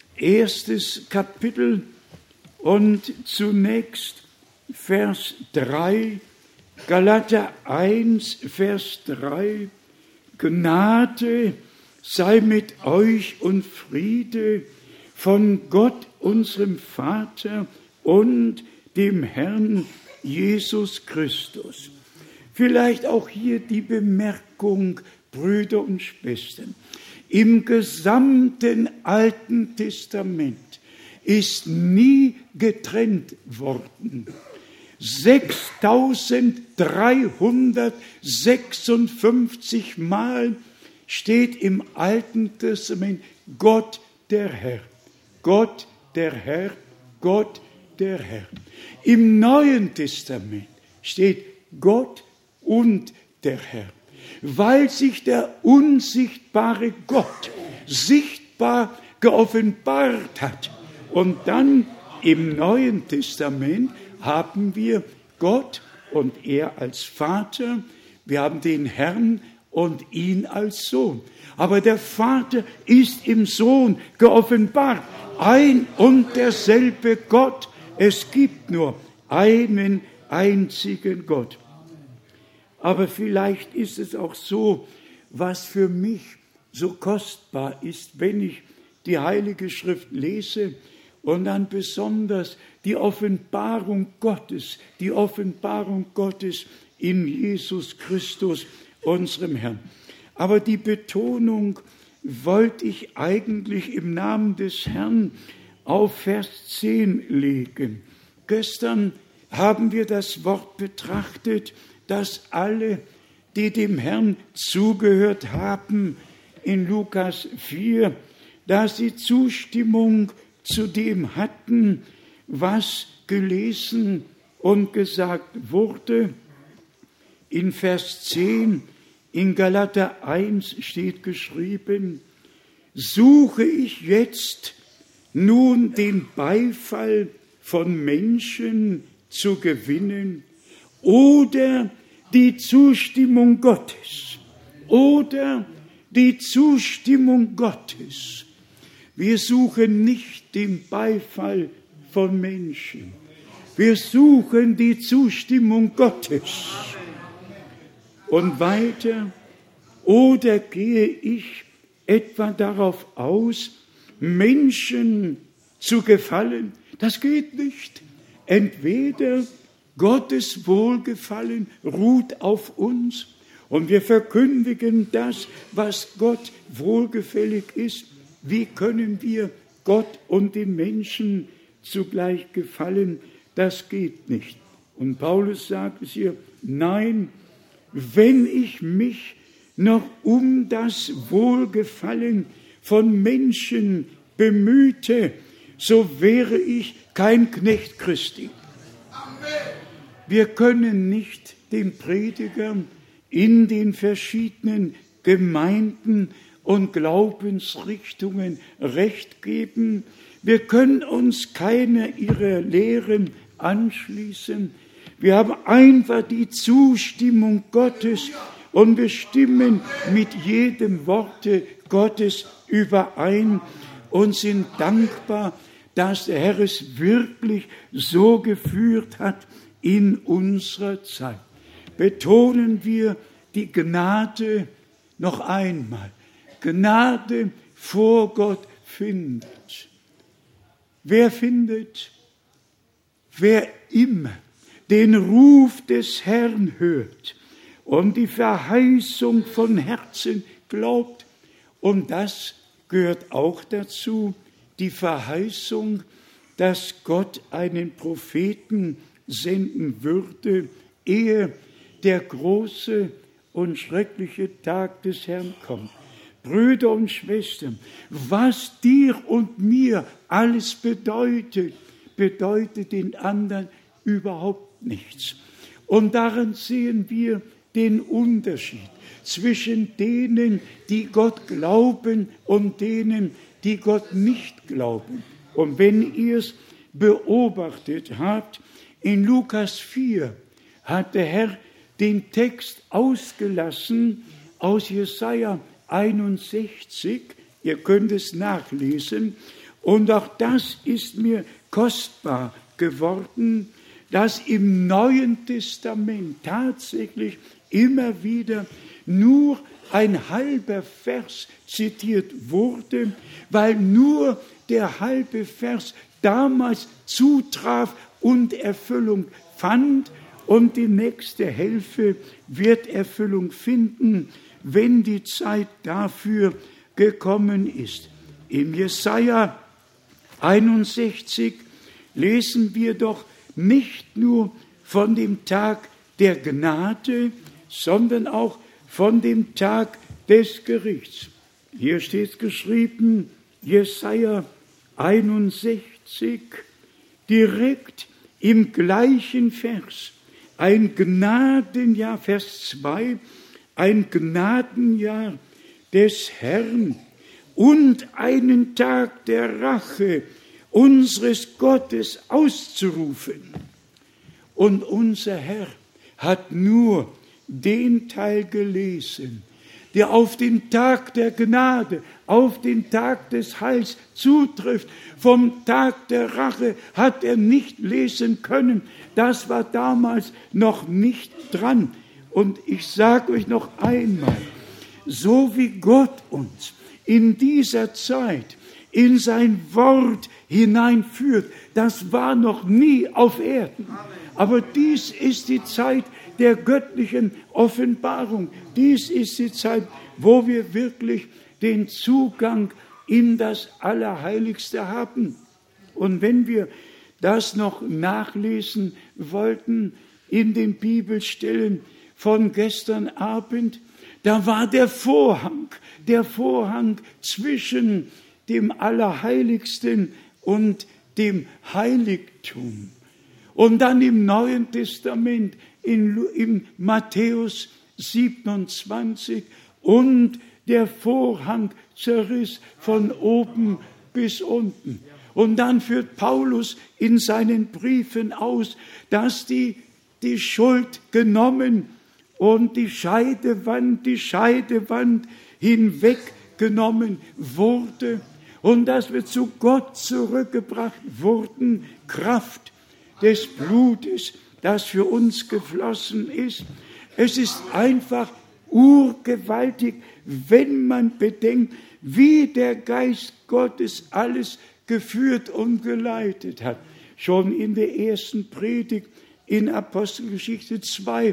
1. Kapitel und zunächst Vers 3. Galater 1, Vers 3. Gnade sei mit euch und Friede von Gott, unserem Vater und dem Herrn Jesus Christus. Vielleicht auch hier die Bemerkung, Brüder und Schwestern. Im gesamten Alten Testament ist nie getrennt worden. 6356 Mal steht im Alten Testament Gott der Herr, Gott der Herr, Gott der Herr. Im Neuen Testament steht Gott und der Herr, weil sich der unsichtbare Gott sichtbar geoffenbart hat. Und dann im Neuen Testament haben wir Gott und er als Vater, wir haben den Herrn und ihn als Sohn. Aber der Vater ist im Sohn geoffenbart, ein und derselbe Gott. Es gibt nur einen einzigen Gott. Aber vielleicht ist es auch so, was für mich so kostbar ist, wenn ich die Heilige Schrift lese und dann besonders die Offenbarung Gottes in Jesus Christus, unserem Herrn. Aber die Betonung wollte ich eigentlich im Namen des Herrn auf Vers 10 legen. Gestern haben wir das Wort betrachtet, dass alle, die dem Herrn zugehört haben, in Lukas 4, dass sie Zustimmung zu dem hatten, was gelesen und gesagt wurde. In Vers 10, In Galater 1 steht geschrieben: Suche ich jetzt nun den Beifall von Menschen zu gewinnen oder die Zustimmung Gottes? Oder die Zustimmung Gottes. Wir suchen nicht den Beifall von Menschen. Wir suchen die Zustimmung Gottes. Und weiter: Oder gehe ich etwa darauf aus, Menschen zu gefallen? Das geht nicht. Entweder Gottes Wohlgefallen ruht auf uns und wir verkündigen das, was Gott wohlgefällig ist. Wie können wir Gott und den Menschen zugleich gefallen? Das geht nicht. Und Paulus sagt es hier: Nein, wenn ich mich noch um das Wohlgefallen von Menschen bemühte, so wäre ich kein Knecht Christi. Wir können nicht den Predigern in den verschiedenen Gemeinden und Glaubensrichtungen Recht geben. Wir können uns keiner ihrer Lehren anschließen. Wir haben einfach die Zustimmung Gottes und wir stimmen mit jedem Worte Gottes überein und sind dankbar, dass der Herr es wirklich so geführt hat in unserer Zeit. Betonen wir die Gnade noch einmal. Gnade vor Gott findet. Wer findet? Wer immer den Ruf des Herrn hört und die Verheißung von Herzen glaubt. Und das gehört auch dazu, die Verheißung, dass Gott einen Propheten senden würde, ehe der große und schreckliche Tag des Herrn kommt. Brüder und Schwestern, was dir und mir alles bedeutet, bedeutet den anderen überhaupt nichts. Und darin sehen wir den Unterschied zwischen denen, die Gott glauben und denen, die Gott nicht glauben. Und wenn ihr es beobachtet habt, in Lukas 4 hat der Herr den Text ausgelassen aus Jesaja 61. Ihr könnt es nachlesen. Und auch das ist mir kostbar geworden, dass im Neuen Testament tatsächlich immer wieder nur ein halber Vers zitiert wurde, weil nur der halbe Vers damals zutraf und Erfüllung fand, und die nächste Hälfte wird Erfüllung finden, wenn die Zeit dafür gekommen ist. Im Jesaja 61 lesen wir doch nicht nur von dem Tag der Gnade, sondern auch von dem Tag des Gerichts. Hier steht geschrieben, Jesaja 61, direkt im gleichen Vers, ein Gnadenjahr, Vers 2, ein Gnadenjahr des Herrn und einen Tag der Rache unseres Gottes auszurufen. Und unser Herr hat nur den Teil gelesen, der auf den Tag der Gnade, auf den Tag des Heils zutrifft. Vom Tag der Rache hat er nicht lesen können. Das war damals noch nicht dran. Und ich sage euch noch einmal, so wie Gott uns in dieser Zeit in sein Wort hineinführt, das war noch nie auf Erden. Aber dies ist die Zeit der göttlichen Offenbarung. Dies ist die Zeit, wo wir wirklich den Zugang in das Allerheiligste haben. Und wenn wir das noch nachlesen wollten in den Bibelstellen von gestern Abend, da war der Vorhang zwischen dem Allerheiligsten und dem Heiligtum. Und dann im Neuen Testament, in Matthäus 27 und der Vorhang zerriss von oben bis unten. Und dann führt Paulus in seinen Briefen aus, dass die Schuld genommen und die Scheidewand hinweggenommen wurde und dass wir zu Gott zurückgebracht wurden, Kraft des Blutes, das für uns geflossen ist. Es ist einfach urgewaltig, wenn man bedenkt, wie der Geist Gottes alles geführt und geleitet hat. Schon in der ersten Predigt in Apostelgeschichte 2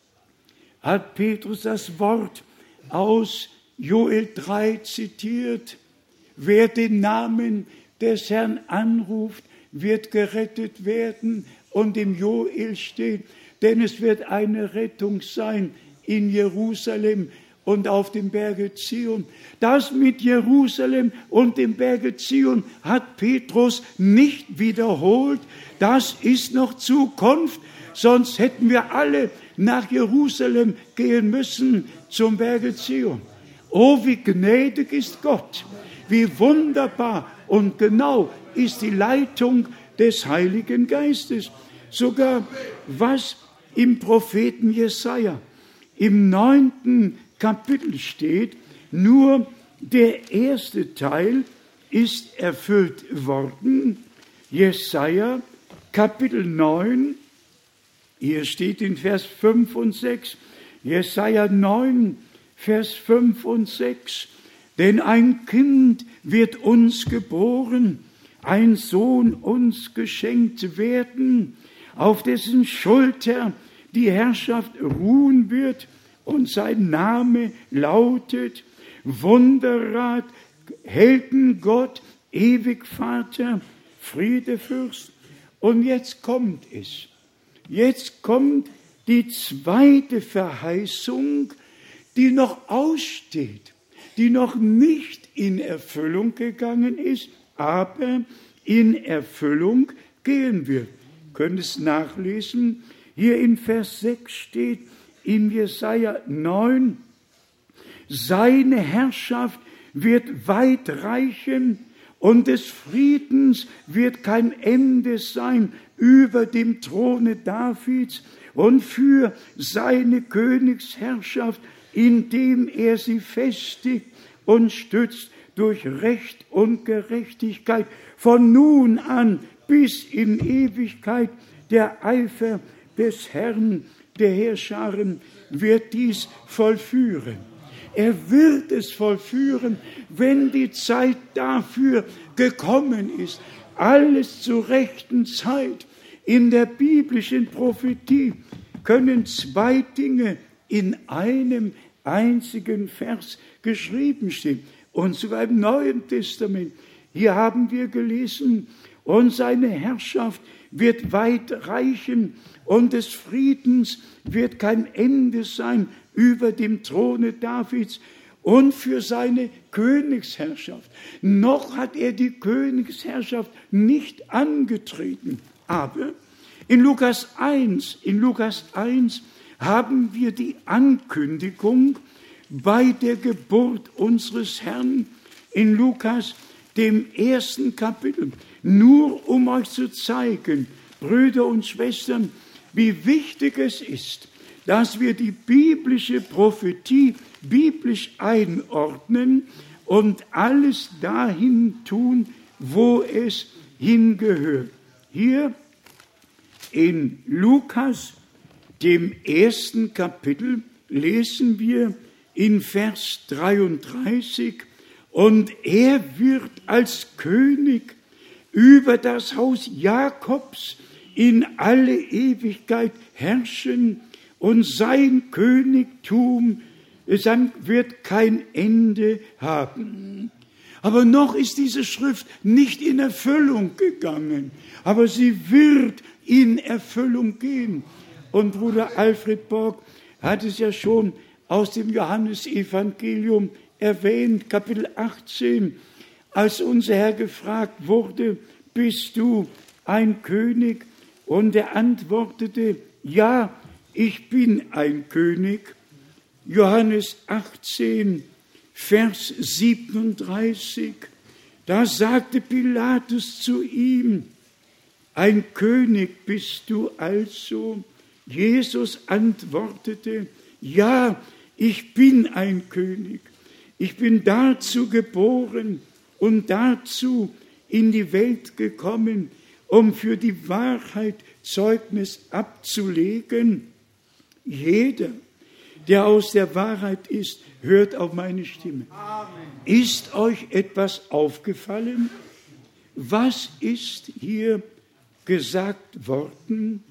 hat Petrus das Wort aus Joel 3 zitiert. Wer den Namen des Herrn anruft, wird gerettet werden. Und im Joel steht, denn es wird eine Rettung sein in Jerusalem und auf dem Berge Zion. Das mit Jerusalem und dem Berge Zion hat Petrus nicht wiederholt. Das ist noch Zukunft, sonst hätten wir alle nach Jerusalem gehen müssen zum Berge Zion. Oh, wie gnädig ist Gott, wie wunderbar und genau ist die Leitung des Heiligen Geistes. Sogar was im Propheten Jesaja im 9. Kapitel steht, nur der erste Teil ist erfüllt worden. Jesaja Kapitel 9, hier steht in Vers 5 und 6, Jesaja 9, Vers 5 und 6, denn ein Kind wird uns geboren, ein Sohn uns geschenkt werden, auf dessen Schulter die Herrschaft ruhen wird, und sein Name lautet Wunderrat, Heldengott, Ewigvater, Friedefürst. Und jetzt kommt es. Jetzt kommt die zweite Verheißung, die noch aussteht, die noch nicht in Erfüllung gegangen ist, aber in Erfüllung gehen wird. Ihr könnt es nachlesen. Hier in Vers 6 steht, in Jesaja 9, seine Herrschaft wird weit reichen und des Friedens wird kein Ende sein über dem Throne Davids und für seine Königsherrschaft, indem er sie festigt und stützt durch Recht und Gerechtigkeit von nun an bis in Ewigkeit. Der Eifer des Herrn der Heerscharen wird dies vollführen. Er wird es vollführen, wenn die Zeit dafür gekommen ist. Alles zur rechten Zeit. In der biblischen Prophetie können zwei Dinge in einem einzigen Vers geschrieben stehen. Und sogar im Neuen Testament. Hier haben wir gelesen, und seine Herrschaft wird weit reichen und des Friedens wird kein Ende sein über dem Throne Davids und für seine Königsherrschaft. Noch hat er die Königsherrschaft nicht angetreten. Aber in Lukas 1 haben wir die Ankündigung bei der Geburt unseres Herrn in Lukas, dem 1. Kapitel. Nur um euch zu zeigen, Brüder und Schwestern, wie wichtig es ist, dass wir die biblische Prophetie biblisch einordnen und alles dahin tun, wo es hingehört. Hier in Lukas, dem 1. Kapitel, lesen wir in Vers 33, und er wird als König über das Haus Jakobs in alle Ewigkeit herrschen, und sein Königtum wird kein Ende haben. Aber noch ist diese Schrift nicht in Erfüllung gegangen, aber sie wird in Erfüllung gehen. Und Bruder Alfred Borg hat es ja schon aus dem Johannesevangelium erwähnt, Kapitel 18, als unser Herr gefragt wurde, bist du ein König? Und er antwortete, ja, ich bin ein König. Johannes 18, Vers 37, da sagte Pilatus zu ihm, ein König bist du also? Jesus antwortete, ja, ich bin ein König. Ich bin dazu geboren und dazu in die Welt gekommen, um für die Wahrheit Zeugnis abzulegen. Jeder, der aus der Wahrheit ist, hört auf meine Stimme. Amen. Ist euch etwas aufgefallen? Was ist hier gesagt worden?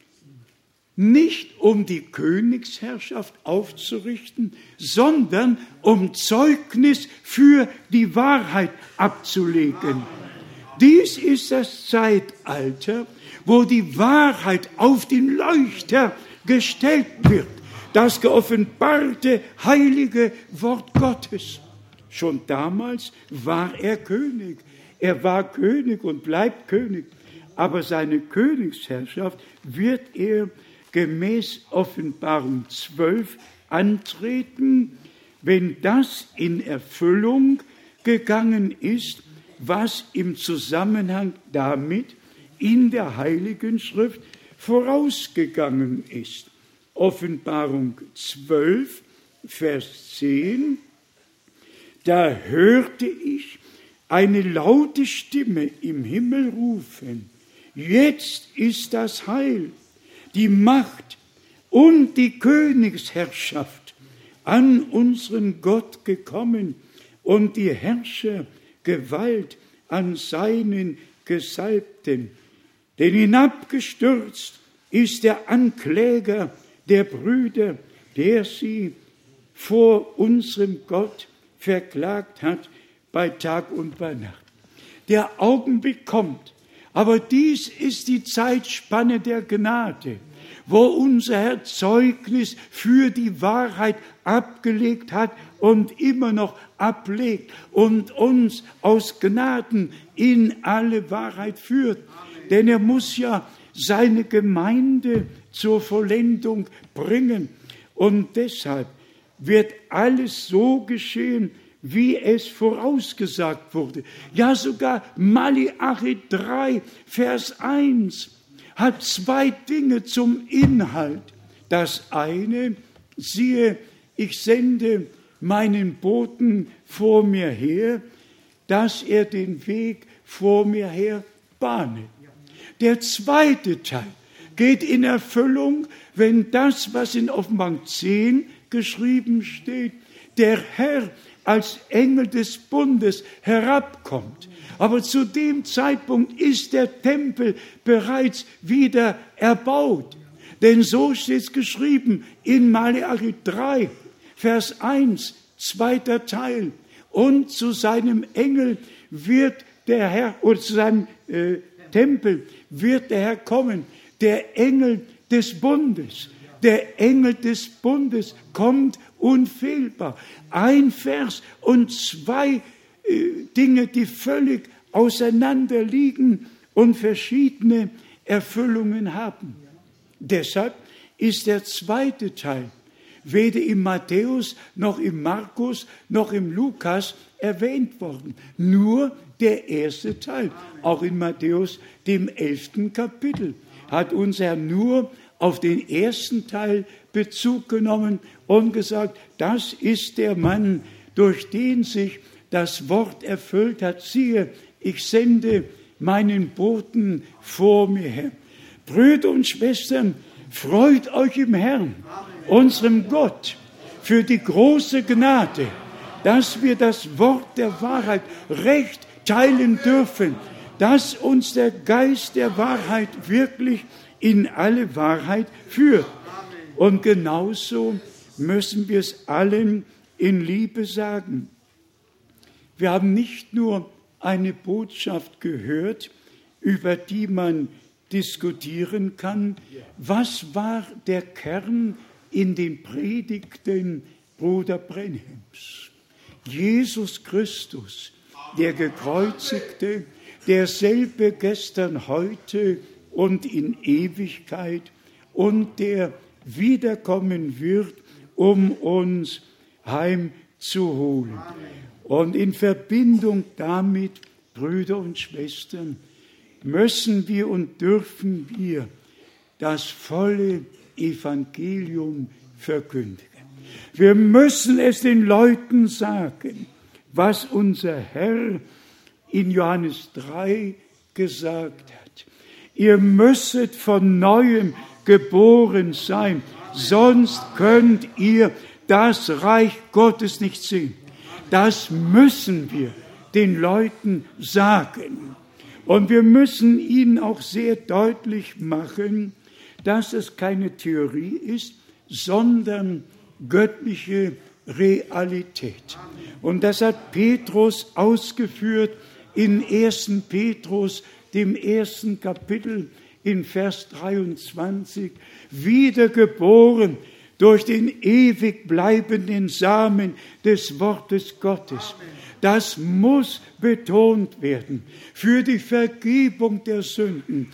Nicht um die Königsherrschaft aufzurichten, sondern um Zeugnis für die Wahrheit abzulegen. Dies ist das Zeitalter, wo die Wahrheit auf den Leuchter gestellt wird, das geoffenbarte heilige Wort Gottes. Schon damals war er König. Er war König und bleibt König. Aber seine Königsherrschaft wird er gemäß Offenbarung 12 antreten, wenn das in Erfüllung gegangen ist, was im Zusammenhang damit in der Heiligen Schrift vorausgegangen ist. Offenbarung 12, Vers 10, da hörte ich eine laute Stimme im Himmel rufen, jetzt ist das Heil, die Macht und die Königsherrschaft an unseren Gott gekommen und die Herrschergewalt an seinen Gesalbten. Denn hinabgestürzt ist der Ankläger der Brüder, der sie vor unserem Gott verklagt hat bei Tag und bei Nacht. Der Augenblick kommt, aber dies ist die Zeitspanne der Gnade, wo unser Herr Zeugnis für die Wahrheit abgelegt hat und immer noch ablegt und uns aus Gnaden in alle Wahrheit führt. Amen. Denn er muss ja seine Gemeinde zur Vollendung bringen. Und deshalb wird alles so geschehen, wie es vorausgesagt wurde. Ja, sogar Malachi 3, Vers 1 hat zwei Dinge zum Inhalt. Das eine, siehe, ich sende meinen Boten vor mir her, dass er den Weg vor mir her bahne. Der zweite Teil geht in Erfüllung, wenn das, was in Offenbarung 10 geschrieben steht, der Herr als Engel des Bundes herabkommt. Aber zu dem Zeitpunkt ist der Tempel bereits wieder erbaut. Denn so steht es geschrieben in Malachi 3, Vers 1, zweiter Teil. Und zu seinem Engel wird der Herr, oder zu seinem Tempel wird der Herr kommen, der Engel des Bundes. Der Engel des Bundes kommt unfehlbar. Ein Vers und zwei Dinge, die völlig auseinander liegen und verschiedene Erfüllungen haben. Deshalb ist der zweite Teil weder im Matthäus noch im Markus noch im Lukas erwähnt worden. Nur der erste Teil. Auch in Matthäus, dem 11. Kapitel, hat unser Herr nur auf den ersten Teil Bezug genommen und gesagt, das ist der Mann, durch den sich das Wort erfüllt hat. Siehe, ich sende meinen Boten vor mir her. Brüder und Schwestern, freut euch im Herrn, unserem Gott, für die große Gnade, dass wir das Wort der Wahrheit recht teilen dürfen, dass uns der Geist der Wahrheit wirklich in alle Wahrheit führt. Und genauso müssen wir es allen in Liebe sagen. Wir haben nicht nur eine Botschaft gehört, über die man diskutieren kann. Was war der Kern in den Predigten Bruder Brenhims? Jesus Christus, der Gekreuzigte, derselbe gestern, heute und in Ewigkeit und der wiederkommen wird, um uns heimzuholen. Und in Verbindung damit, Brüder und Schwestern, müssen wir und dürfen wir das volle Evangelium verkündigen. Wir müssen es den Leuten sagen, was unser Herr in Johannes 3 gesagt hat. Ihr müsstet von Neuem geboren sein, sonst könnt ihr das Reich Gottes nicht sehen. Das müssen wir den Leuten sagen. Und wir müssen ihnen auch sehr deutlich machen, dass es keine Theorie ist, sondern göttliche Realität. Und das hat Petrus ausgeführt in 1. Petrus, dem 1. Kapitel, in Vers 23, wiedergeboren durch den ewig bleibenden Samen des Wortes Gottes. Das muss betont werden. Für die Vergebung der Sünden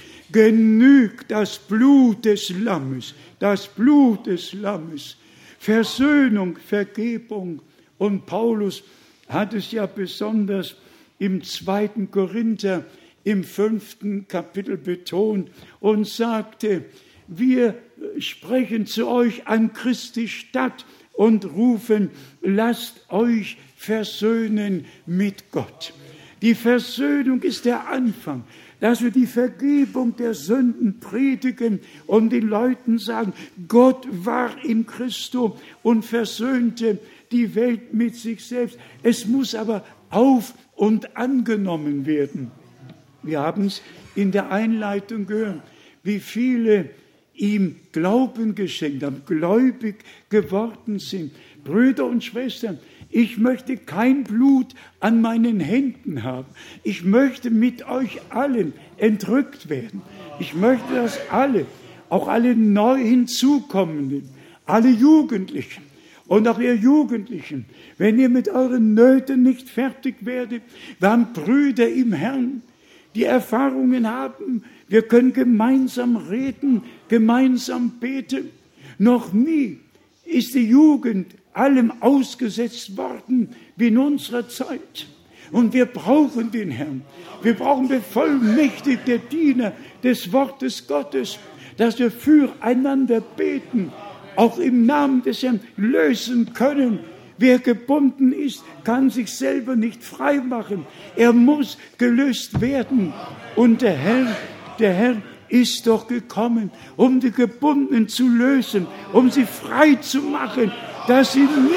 genügt das Blut des Lammes, das Blut des Lammes. Versöhnung, Vergebung. Und Paulus hat es ja besonders im 2. Korinther, im 5. Kapitel betont und sagte, wir sprechen zu euch an Christi Stadt und rufen, lasst euch versöhnen mit Gott. Die Versöhnung ist der Anfang, dass wir die Vergebung der Sünden predigen und den Leuten sagen, Gott war in Christus und versöhnte die Welt mit sich selbst. Es muss aber auf und angenommen werden. Wir haben es in der Einleitung gehört, wie viele ihm Glauben geschenkt haben, gläubig geworden sind. Brüder und Schwestern, ich möchte kein Blut an meinen Händen haben. Ich möchte mit euch allen entrückt werden. Ich möchte, dass alle, auch alle neu hinzukommenden, alle Jugendlichen und auch ihr Jugendlichen, wenn ihr mit euren Nöten nicht fertig werdet, wir haben Brüder im Herrn, die Erfahrungen haben, wir können gemeinsam reden, gemeinsam beten. Noch nie ist die Jugend allem ausgesetzt worden wie in unserer Zeit. Und wir brauchen den Herrn. Wir brauchen bevollmächtigte Diener des Wortes Gottes, dass wir füreinander beten, auch im Namen des Herrn lösen können. Wer gebunden ist, kann sich selber nicht frei machen. Er muss gelöst werden. Und der Herr ist doch gekommen, um die Gebundenen zu lösen, um sie frei zu machen, dass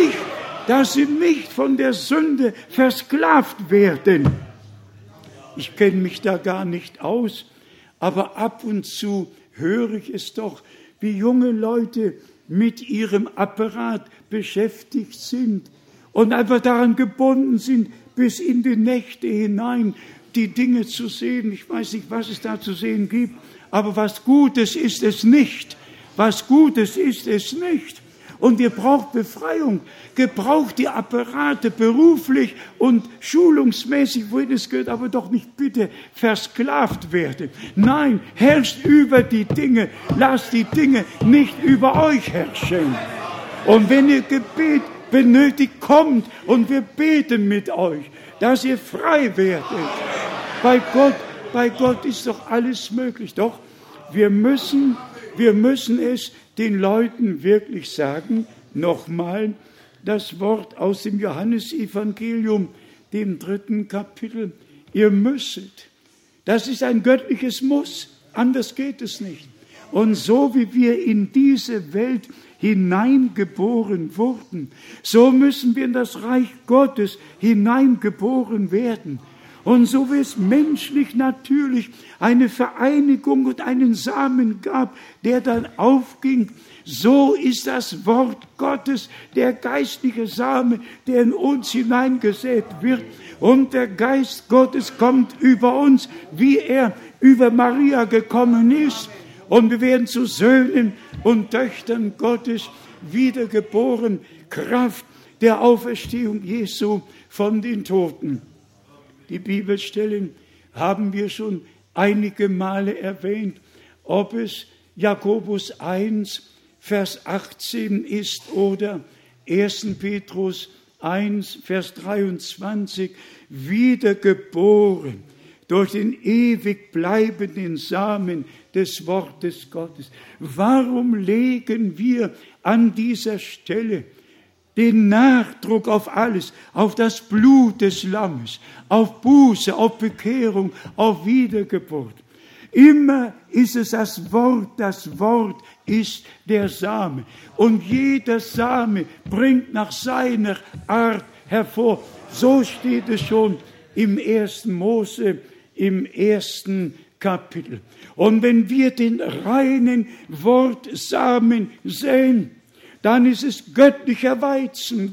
sie nicht von der Sünde versklavt werden. Ich kenne mich da gar nicht aus, aber ab und zu höre ich es doch, wie junge Leute mit ihrem Apparat beschäftigt sind und einfach daran gebunden sind, bis in die Nächte hinein die Dinge zu sehen. Ich weiß nicht, was es da zu sehen gibt, aber was Gutes ist es nicht. Was Gutes ist es nicht. Und ihr braucht Befreiung. Gebraucht die Apparate beruflich und schulungsmäßig, wohin es gehört, aber doch nicht bitte versklavt werden. Nein, herrscht über die Dinge. Lasst die Dinge nicht über euch herrschen. Und wenn ihr Gebet benötigt, kommt und wir beten mit euch, dass ihr frei werdet. Bei Gott ist doch alles möglich. Doch, wir müssen es den Leuten wirklich sagen, nochmal das Wort aus dem Johannesevangelium, dem 3. Kapitel. Ihr müsstet. Das ist ein göttliches Muss. Anders geht es nicht. Und so wie wir in diese Welt hineingeboren wurden, so müssen wir in das Reich Gottes hineingeboren werden. Und so wie es menschlich natürlich eine Vereinigung und einen Samen gab, der dann aufging, so ist das Wort Gottes, der geistliche Same, der in uns hineingesät wird. Und der Geist Gottes kommt über uns, wie er über Maria gekommen ist. Und wir werden zu Söhnen und Töchtern Gottes wiedergeboren, Kraft der Auferstehung Jesu von den Toten. Die Bibelstellen haben wir schon einige Male erwähnt, ob es Jakobus 1, Vers 18 ist oder 1. Petrus 1, Vers 23, wiedergeboren durch den ewig bleibenden Samen des Wortes Gottes. Warum legen wir an dieser Stelle den Nachdruck auf alles, auf das Blut des Lammes, auf Buße, auf Bekehrung, auf Wiedergeburt? Immer ist es das Wort ist der Same. Und jeder Same bringt nach seiner Art hervor. So steht es schon im 1. Mose, im 1. Kapitel. Und wenn wir den reinen Wortsamen säen, dann ist es göttlicher Weizen.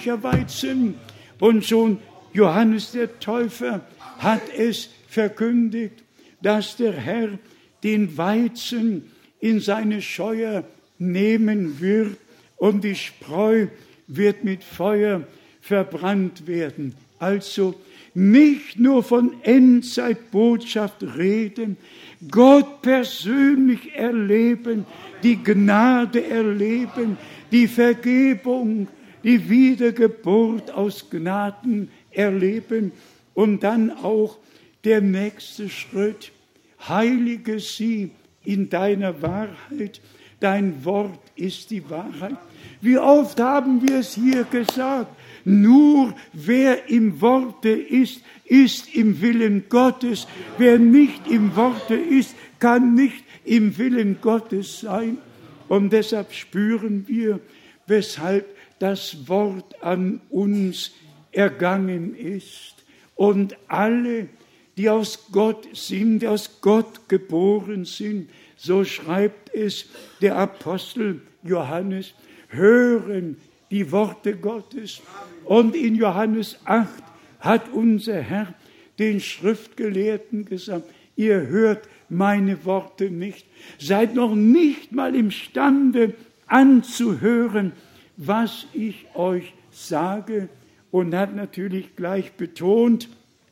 Und schon Johannes der Täufer hat es verkündigt, dass der Herr den Weizen in seine Scheuer nehmen wird und die Spreu wird mit Feuer verbrannt werden. Also nicht nur von Endzeitbotschaft reden, Gott persönlich erleben, die Gnade erleben, die Vergebung, die Wiedergeburt aus Gnaden erleben und dann auch der nächste Schritt, heilige sie in deiner Wahrheit, dein Wort ist die Wahrheit. Wie oft haben wir es hier gesagt? Nur wer im Worte ist, ist im Willen Gottes. Wer nicht im Worte ist, kann nicht im Willen Gottes sein. Und deshalb spüren wir, weshalb das Wort an uns ergangen ist. Und alle, die aus Gott sind, die aus Gott geboren sind, so schreibt es der Apostel Johannes, hören die Worte Gottes. Und in Johannes 8 hat unser Herr den Schriftgelehrten gesagt, ihr hört meine Worte nicht, seid noch nicht mal imstande anzuhören, was ich euch sage, und hat natürlich gleich betont,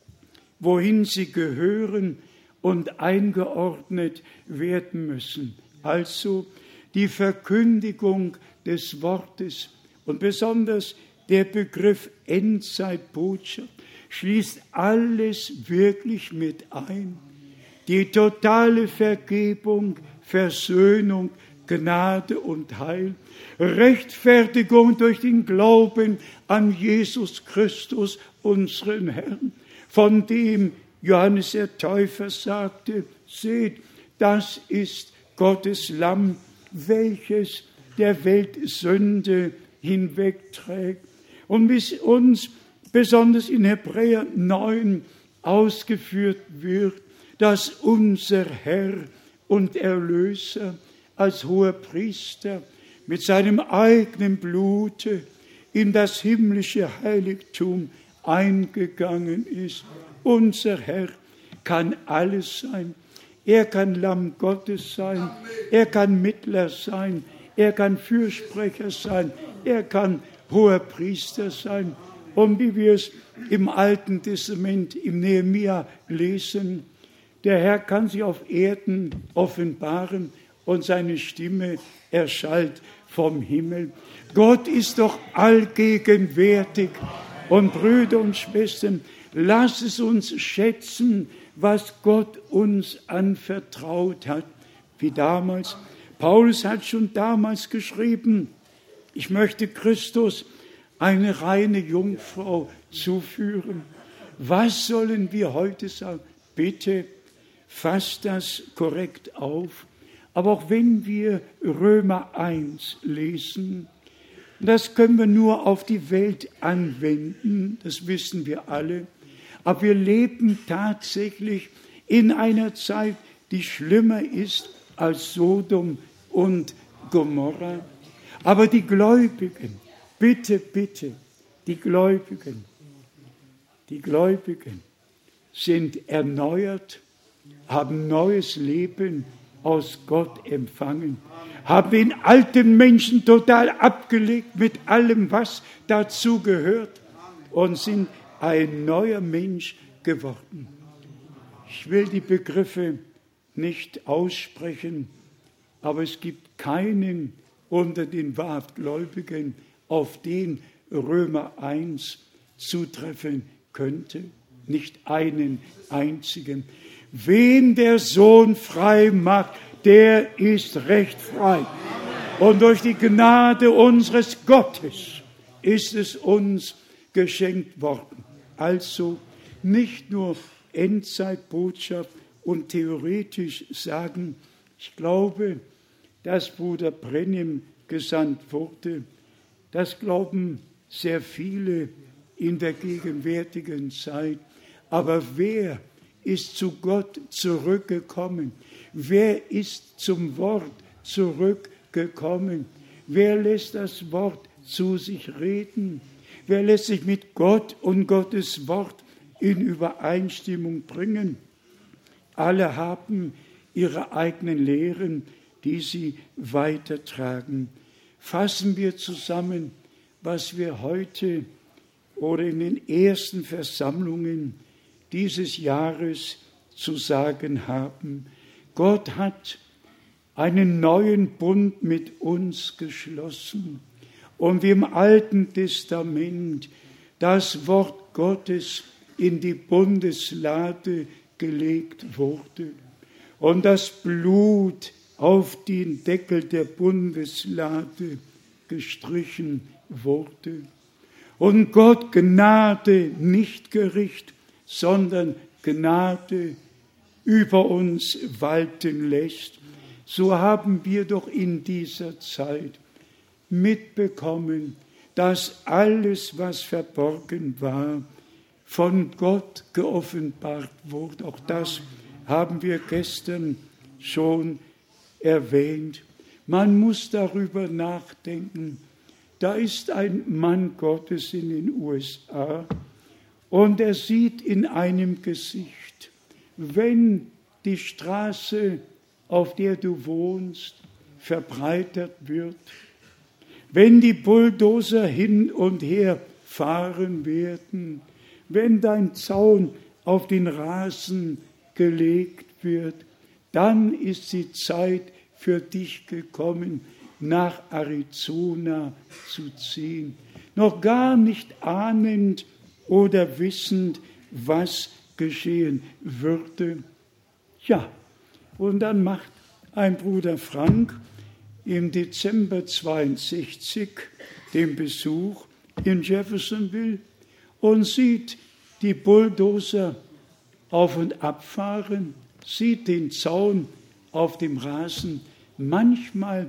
wohin sie gehören und eingeordnet werden müssen. Also die Verkündigung des Wortes und besonders der Begriff Endzeitbotschaft schließt alles wirklich mit ein. Die totale Vergebung, Versöhnung, Gnade und Heil, Rechtfertigung durch den Glauben an Jesus Christus, unseren Herrn, von dem Johannes der Täufer sagte, seht, das ist Gottes Lamm, welches der Welt Sünde hinwegträgt. Und bis uns besonders in Hebräer 9 ausgeführt wird, dass unser Herr und Erlöser als hoher Priester mit seinem eigenen Blute in das himmlische Heiligtum eingegangen ist. Unser Herr kann alles sein. Er kann Lamm Gottes sein, er kann Mittler sein, er kann Fürsprecher sein, er kann hoher Priester sein. Und wie wir es im Alten Testament, im Nehemia lesen, der Herr kann sich auf Erden offenbaren und seine Stimme erschallt vom Himmel. Gott ist doch allgegenwärtig. Und Brüder und Schwestern, lasst es uns schätzen, was Gott uns anvertraut hat. Wie damals. Paulus hat schon damals geschrieben, ich möchte Christus eine reine Jungfrau zuführen. Was sollen wir heute sagen? Bitte fasst das korrekt auf. Aber auch wenn wir Römer 1 lesen, das können wir nur auf die Welt anwenden, das wissen wir alle. Aber wir leben tatsächlich in einer Zeit, die schlimmer ist als Sodom und Gomorra. Aber die Gläubigen, bitte, die Gläubigen sind erneuert, haben neues Leben aus Gott empfangen, haben den alten Menschen total abgelegt mit allem, was dazu gehört und sind ein neuer Mensch geworden. Ich will die Begriffe nicht aussprechen, aber es gibt keinen unter den Wahrhaftgläubigen auf den Römer 1 zutreffen könnte? Nicht einen einzigen. Wen der Sohn frei macht, der ist recht frei. Und durch die Gnade unseres Gottes ist es uns geschenkt worden. Also nicht nur Endzeitbotschaft und theoretisch sagen, ich glaube, dass Bruder Brennim gesandt wurde. Das glauben sehr viele in der gegenwärtigen Zeit. Aber wer ist zu Gott zurückgekommen? Wer ist zum Wort zurückgekommen? Wer lässt das Wort zu sich reden? Wer lässt sich mit Gott und Gottes Wort in Übereinstimmung bringen? Alle haben ihre eigenen Lehren, die sie weitertragen. Fassen wir zusammen, was wir heute oder in den ersten Versammlungen dieses Jahres zu sagen haben. Gott hat einen neuen Bund mit uns geschlossen. Und wie im Alten Testament das Wort Gottes in die Bundeslade gelegt wurde und das Blut auf den Deckel der Bundeslade gestrichen wurde. Und Gott Gnade, nicht Gericht, sondern Gnade über uns walten lässt. So haben wir doch in dieser Zeit mitbekommen, dass alles, was verborgen war, von Gott geoffenbart wurde. Auch das haben wir gestern schon erwähnt. Man muss darüber nachdenken. Da ist ein Mann Gottes in den USA und er sieht in einem Gesicht, wenn die Straße, auf der du wohnst, verbreitert wird, wenn die Bulldozer hin und her fahren werden, wenn dein Zaun auf den Rasen gelegt wird, dann ist die Zeit für dich gekommen, nach Arizona zu ziehen. Noch gar nicht ahnend oder wissend, was geschehen würde. Ja, und dann macht ein Bruder Frank im Dezember 62 den Besuch in Jeffersonville und sieht die Bulldozer auf und abfahren, sieht den Zaun auf dem Rasen. Manchmal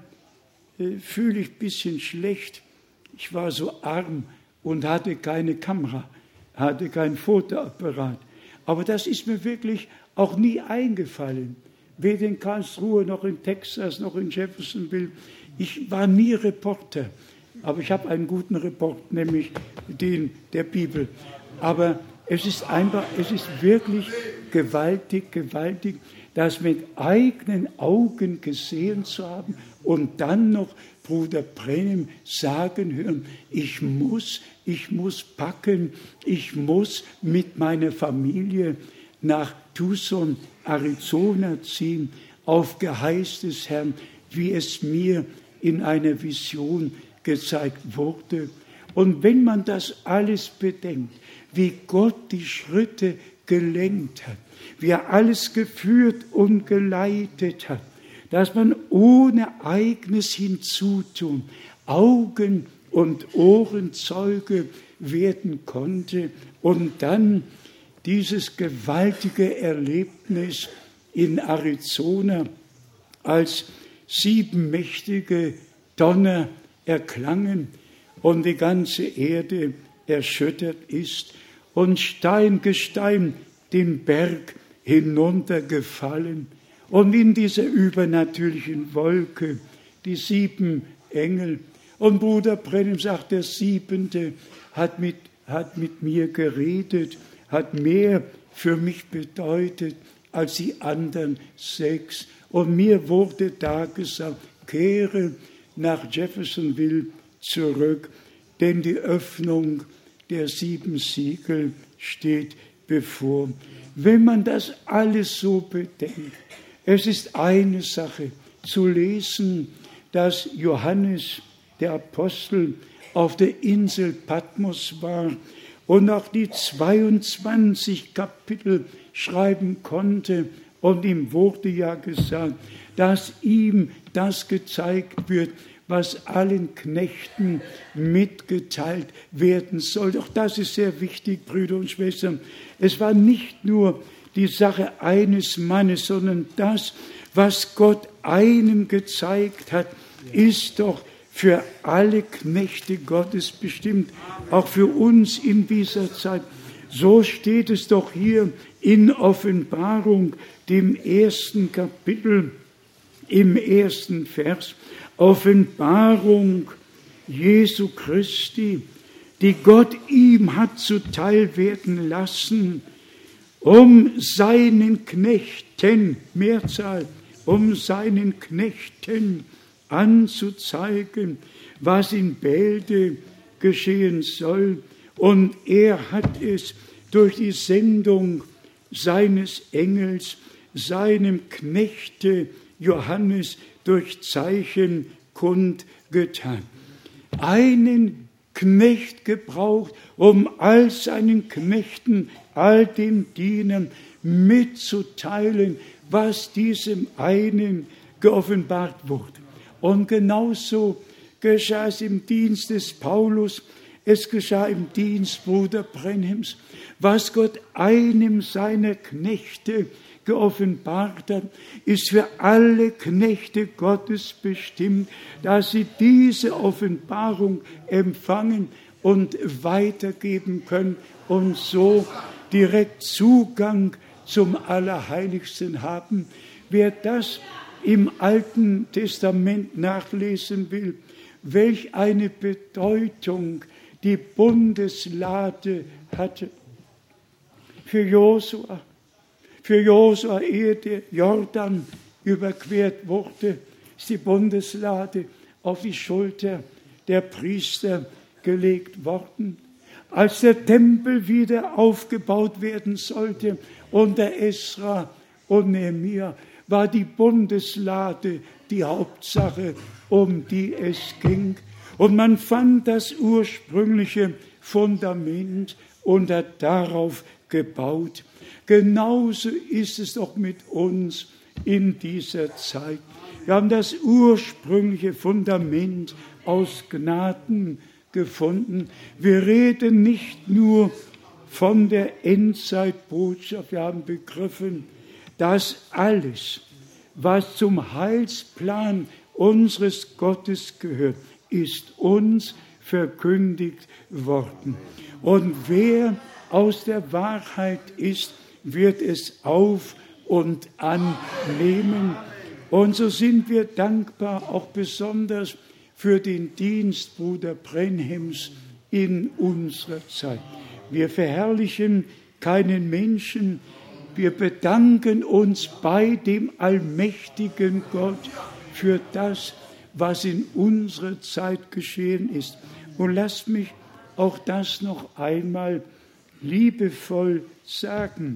fühle ich ein bisschen schlecht. Ich war so arm und hatte keine Kamera, hatte keinen Fotoapparat. Aber das ist mir wirklich auch nie eingefallen. Weder in Karlsruhe, noch in Texas, noch in Jeffersonville. Ich war nie Reporter, aber ich habe einen guten Report, nämlich den der Bibel. Aber es ist wirklich gewaltig, das mit eigenen Augen gesehen zu haben und dann noch Bruder Brennim sagen hören, ich muss packen, ich muss mit meiner Familie nach Tucson, Arizona ziehen, auf Geheiß des Herrn, wie es mir in einer Vision gezeigt wurde. Und wenn man das alles bedenkt, wie Gott die Schritte gelenkt hat, wie er alles geführt und geleitet hat, dass man ohne eigenes Hinzutun Augen- und Ohrenzeuge werden konnte und dann dieses gewaltige Erlebnis in Arizona, als 7 mächtige Donner erklangen und die ganze Erde erschüttert ist und Gestein den Berg hinuntergefallen und in dieser übernatürlichen Wolke die 7 Engel. Und Bruder Brennim sagt, der 7. hat mit mir geredet, hat mehr für mich bedeutet als die anderen 6. Und mir wurde da gesagt, kehre nach Jeffersonville zurück, denn die Öffnung der 7 Siegel steht bevor. Wenn man das alles so bedenkt, es ist eine Sache zu lesen, dass Johannes, der Apostel, auf der Insel Patmos war und auch die 22 Kapitel schreiben konnte. Und ihm wurde ja gesagt, dass ihm das gezeigt wird, was allen Knechten mitgeteilt werden soll. Doch das ist sehr wichtig, Brüder und Schwestern. Es war nicht nur die Sache eines Mannes, sondern das, was Gott einem gezeigt hat, ist doch für alle Knechte Gottes bestimmt, auch für uns in dieser Zeit. So steht es doch hier in Offenbarung, dem 1. Kapitel, im 1. Vers. Offenbarung Jesu Christi, die Gott ihm hat zuteil werden lassen, um seinen Knechten, Mehrzahl, um seinen Knechten anzuzeigen, was in Bälde geschehen soll. Und er hat es durch die Sendung seines Engels, seinem Knechte Johannes, durch Zeichen kundgetan. Einen Knecht gebraucht, um all seinen Knechten, all den Dienern mitzuteilen, was diesem einen geoffenbart wurde. Und genauso geschah es im Dienst des Paulus, es geschah im Dienst Bruder Brenhims, was Gott einem seiner Knechte geoffenbart hat, ist für alle Knechte Gottes bestimmt, dass sie diese Offenbarung empfangen und weitergeben können und so direkt Zugang zum Allerheiligsten haben. Wer das im Alten Testament nachlesen will, welch eine Bedeutung die Bundeslade hatte für Josua. Für Josua, ehe der Jordan überquert wurde, ist die Bundeslade auf die Schulter der Priester gelegt worden. Als der Tempel wieder aufgebaut werden sollte unter Esra und Nehemia, war die Bundeslade die Hauptsache, um die es ging. Und man fand das ursprüngliche Fundament und hat darauf gebaut. Genauso ist es doch mit uns in dieser Zeit. Wir haben das ursprüngliche Fundament aus Gnaden gefunden. Wir reden nicht nur von der Endzeitbotschaft. Wir haben begriffen, dass alles, was zum Heilsplan unseres Gottes gehört, ist uns verkündigt worden. Und wer aus der Wahrheit ist, wird es auf und annehmen. Und so sind wir dankbar, auch besonders für den Dienst Bruder Brenhims in unserer Zeit. Wir verherrlichen keinen Menschen, wir bedanken uns bei dem allmächtigen Gott für das, was in unserer Zeit geschehen ist. Und lasst mich auch das noch einmal liebevoll sagen.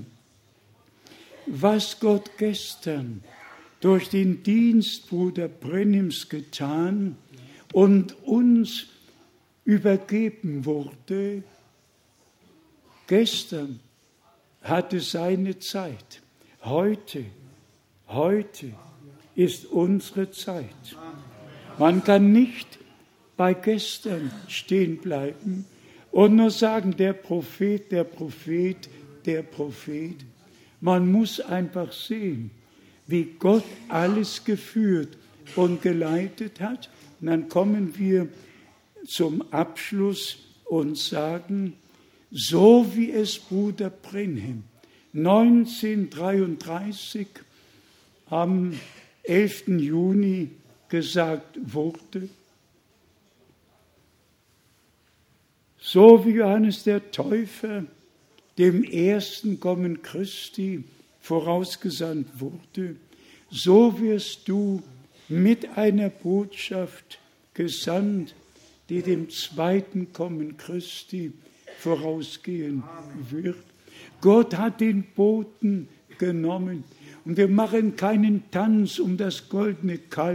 Was Gott gestern durch den Dienst Bruder Brenhims getan und uns übergeben wurde, gestern hatte seine Zeit. Heute ist unsere Zeit. Man kann nicht bei gestern stehen bleiben und nur sagen, der Prophet. Man muss einfach sehen, wie Gott alles geführt und geleitet hat. Und dann kommen wir zum Abschluss und sagen, so wie es Bruder Brenhim 1933 am 11. Juni gesagt wurde, so wie Johannes der Täufer dem ersten Kommen Christi vorausgesandt wurde, so wirst du mit einer Botschaft gesandt, die dem zweiten Kommen Christi vorausgehen wird. Gott hat den Boten genommen und wir machen keinen Tanz um das goldene Kalb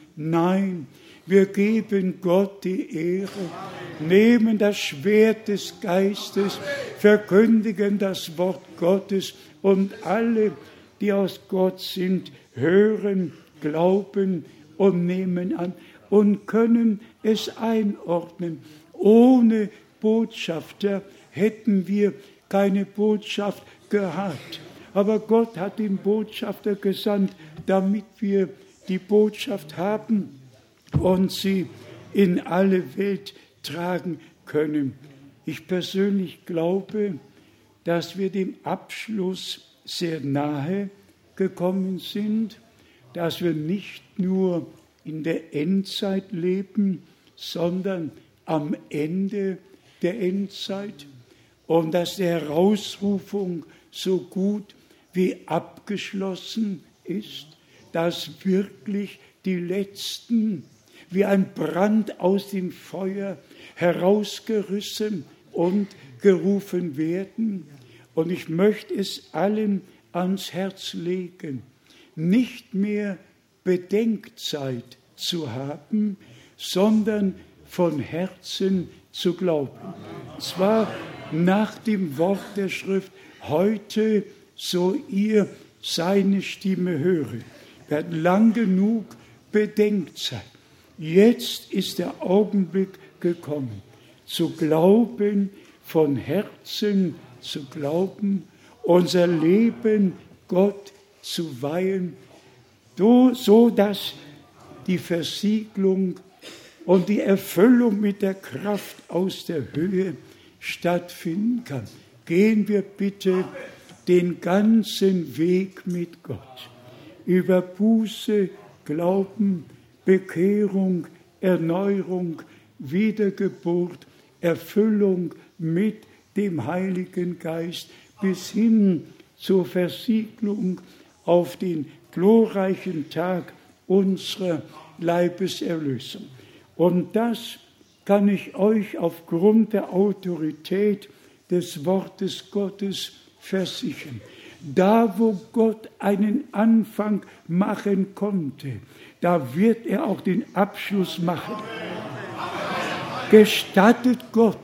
Nein, wir geben Gott die Ehre, nehmen das Schwert des Geistes, verkündigen das Wort Gottes und alle, die aus Gott sind, hören, glauben und nehmen an und können es einordnen. Ohne Botschafter hätten wir keine Botschaft gehabt. Aber Gott hat den Botschafter gesandt, damit wir die Botschaft haben und sie in alle Welt tragen können. Ich persönlich glaube, dass wir dem Abschluss sehr nahe gekommen sind, dass wir nicht nur in der Endzeit leben, sondern am Ende der Endzeit und dass die Herausrufung so gut wie abgeschlossen ist, dass wirklich die Letzten wie ein Brand aus dem Feuer herausgerissen und gerufen werden. Und ich möchte es allen ans Herz legen, nicht mehr Bedenkzeit zu haben, sondern von Herzen zu glauben. Und zwar nach dem Wort der Schrift, heute, so ihr seine Stimme höret. Wir hatten lang genug Bedenkzeit. Jetzt ist der Augenblick gekommen, zu glauben, von Herzen zu glauben, unser Leben Gott zu weihen, so dass die Versiegelung und die Erfüllung mit der Kraft aus der Höhe stattfinden kann. Gehen wir bitte den ganzen Weg mit Gott. Über Buße, Glauben, Bekehrung, Erneuerung, Wiedergeburt, Erfüllung mit dem Heiligen Geist bis hin zur Versiegelung auf den glorreichen Tag unserer Leibeserlösung. Und das kann ich euch aufgrund der Autorität des Wortes Gottes versichern. Da, wo Gott einen Anfang machen konnte, da wird er auch den Abschluss machen. Gestattet Gott,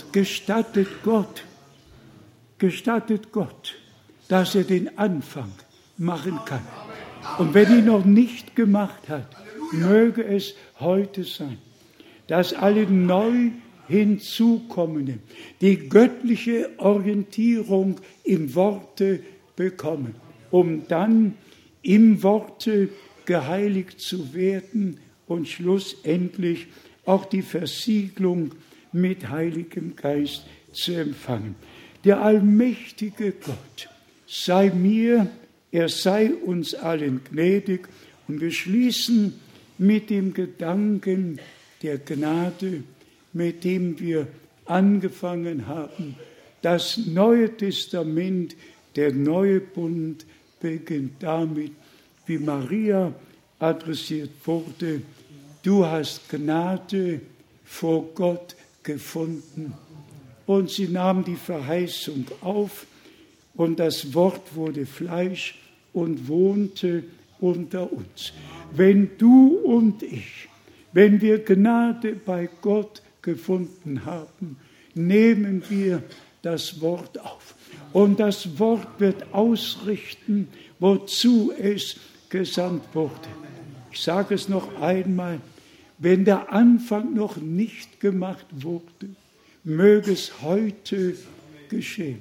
dass er den Anfang machen kann. Und wenn er ihn noch nicht gemacht hat, möge es heute sein, dass alle neu Hinzukommenden die göttliche Orientierung im Worte bekommen, um dann im Worte geheiligt zu werden und schlussendlich auch die Versiegelung mit Heiligem Geist zu empfangen. Der allmächtige Gott sei mir, er sei uns allen gnädig, und wir schließen mit dem Gedanken der Gnade, mit dem wir angefangen haben. Das Neue Testament, der neue Bund beginnt damit, wie Maria adressiert wurde: Du hast Gnade vor Gott gefunden. Und sie nahm die Verheißung auf, und das Wort wurde Fleisch und wohnte unter uns. Wenn du und ich, wenn wir Gnade bei Gott gefunden haben, nehmen wir das Wort auf. Und das Wort wird ausrichten, wozu es gesandt wurde. Ich sage es noch einmal, wenn der Anfang noch nicht gemacht wurde, möge es heute geschehen.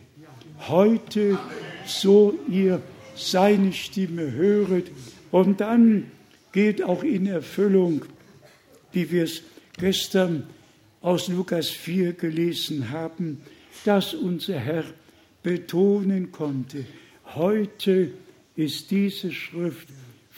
Heute, so ihr seine Stimme höret. Und dann geht auch in Erfüllung, wie wir es gestern aus Lukas 4 gelesen haben, dass unser Herr betonen konnte: Heute ist diese Schrift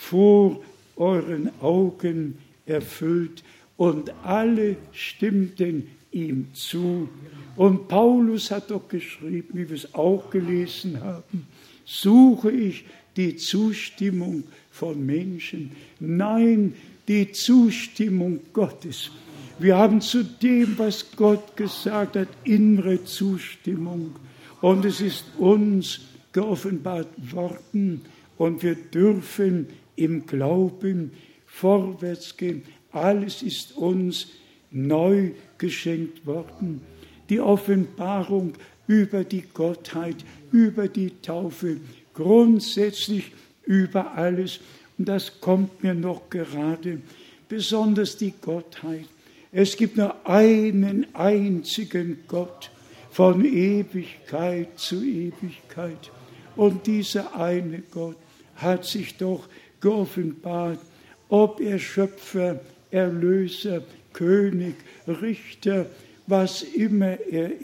vor euren Augen erfüllt, und alle stimmten ihm zu. Und Paulus hat doch geschrieben, wie wir es auch gelesen haben: Suche ich die Zustimmung von Menschen? Nein, die Zustimmung Gottes. Wir haben zu dem, was Gott gesagt hat, innere Zustimmung. Und es ist uns geoffenbart worden, und wir dürfen im Glauben vorwärts gehen. Alles ist uns neu geschenkt worden. Die Offenbarung über die Gottheit, über die Taufe, grundsätzlich über alles. Und das kommt mir noch gerade, besonders die Gottheit. Es gibt nur einen einzigen Gott von Ewigkeit zu Ewigkeit. Und dieser eine Gott hat sich doch geoffenbart, ob er Schöpfer, Erlöser, König, Richter, was immer er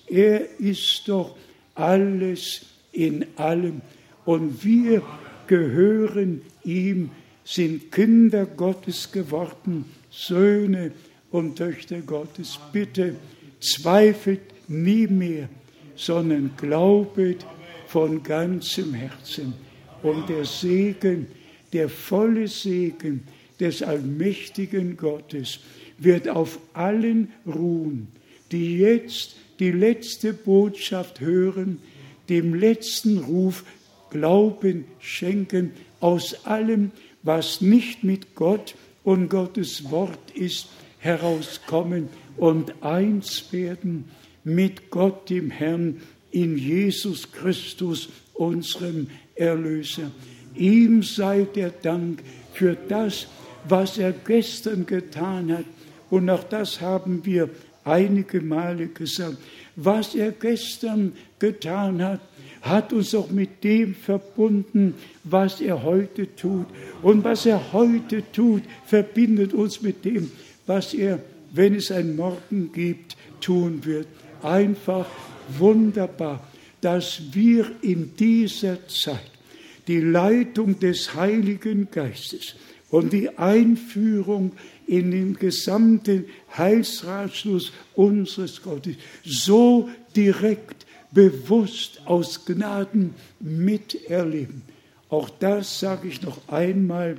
ist doch alles in allem. Und wir gehören ihm, sind Kinder Gottes geworden, Söhne und Töchter Gottes. Bitte zweifelt nie mehr, sondern glaubet von ganzem Herzen. Und der Segen, der volle Segen des allmächtigen Gottes wird auf allen ruhen, die jetzt die letzte Botschaft hören, dem letzten Ruf Glauben schenken, aus allem, was nicht mit Gott und Gottes Wort ist, herauskommen und eins werden mit Gott, dem Herrn, in Jesus Christus, unserem Erlöser. Ihm sei der Dank für das, was er gestern getan hat. Und auch das haben wir einige Male gesagt. Was er gestern getan hat, hat uns auch mit dem verbunden, was er heute tut. Und was er heute tut, verbindet uns mit dem, was er, wenn es ein Morgen gibt, tun wird. Einfach wunderbar, dass wir in dieser Zeit die Leitung des Heiligen Geistes und die Einführung in den gesamten Heilsratschluss unseres Gottes so direkt, bewusst aus Gnaden miterleben. Auch das sage ich noch einmal,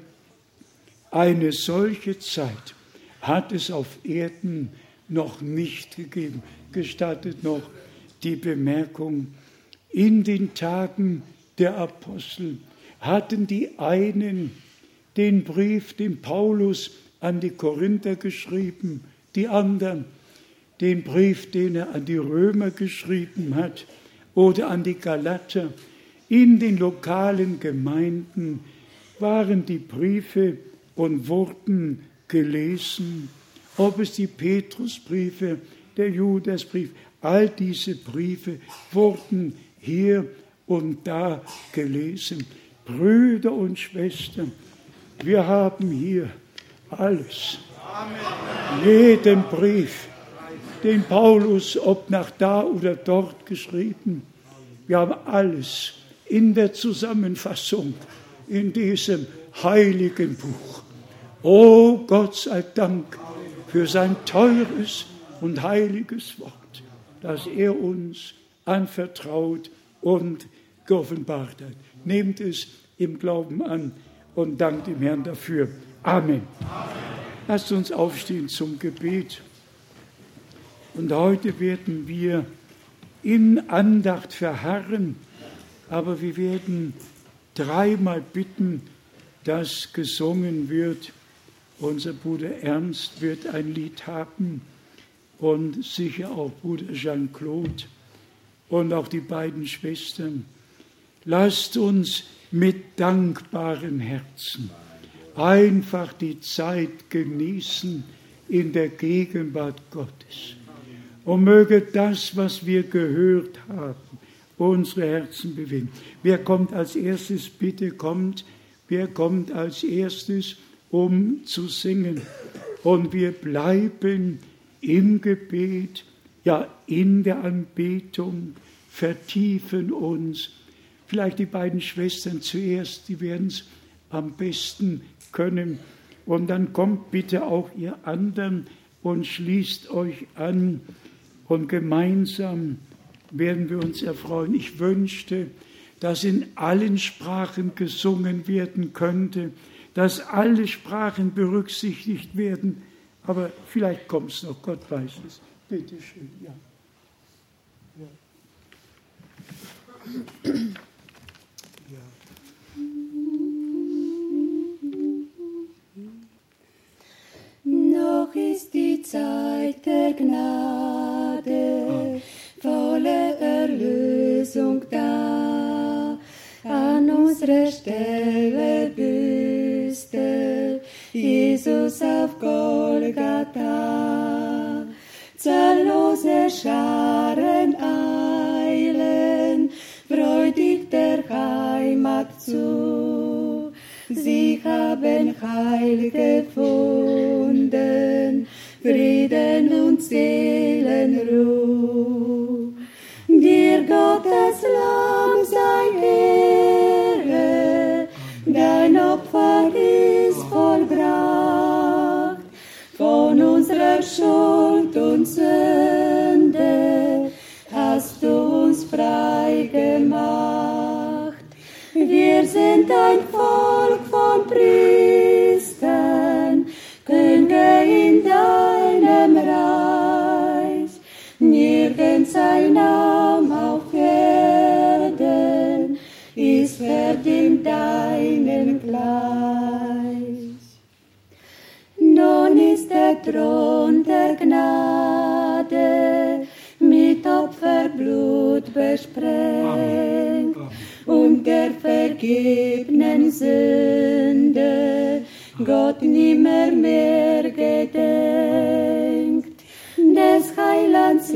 eine solche Zeit hat es auf Erden noch nicht gegeben. Gestattet noch die Bemerkung, in den Tagen der Apostel hatten die einen den Brief, den Paulus an die Korinther geschrieben, die anderen den Brief, den er an die Römer geschrieben hat oder an die Galater. In den lokalen Gemeinden waren die Briefe und wurden gelesen, ob es die Petrusbriefe, der Judasbrief, all diese Briefe wurden hier und da gelesen. Brüder und Schwestern, wir haben hier alles. Amen. Jeden Brief, den Paulus, ob nach da oder dort geschrieben, wir haben alles in der Zusammenfassung in diesem heiligen Buch. Oh, Gott sei Dank für sein teures und heiliges Wort, das er uns anvertraut und geoffenbart hat. Nehmt es im Glauben an und dankt dem Herrn dafür. Amen. Lasst uns aufstehen zum Gebet. Und heute werden wir in Andacht verharren, aber wir werden dreimal bitten, dass gesungen wird. Unser Bruder Ernst wird ein Lied haben und sicher auch Bruder Jean-Claude und auch die beiden Schwestern. Lasst uns mit dankbaren Herzen einfach die Zeit genießen in der Gegenwart Gottes. Und möge das, was wir gehört haben, unsere Herzen bewegen. Wer kommt als erstes? Bitte kommt. Wer kommt als erstes, um zu singen? Und wir bleiben im Gebet, ja in der Anbetung, vertiefen uns. Vielleicht die beiden Schwestern zuerst, die werden es am besten können. Und dann kommt bitte auch ihr anderen und schließt euch an. Und gemeinsam werden wir uns erfreuen. Ich wünschte, dass in allen Sprachen gesungen werden könnte, dass alle Sprachen berücksichtigt werden. Aber vielleicht kommt es noch, Gott weiß es. Bitte schön, ja. Gnade, volle Erlösung da. An unserer Stelle büßte Jesus auf Golgatha. Zahllose Scharen eilen freudig der Heimat zu. Sie haben Heil gefunden, Frieden und Seelenruh. Dir Gottes Lamm sei Ehre, dein Opfer ist vollbracht. Von unserer Schuld und Sünde hast du uns frei gemacht. Wir sind ein Volk von Priestern, Könige in deinem Reich. Nirgends ein Name auf Erden ist verdient deinen gleich. Nun ist der Thron der Gnade mit Opferblut besprengt und der vergebenen Sünde Gott nimmer mehr gedenkt. Des Heilands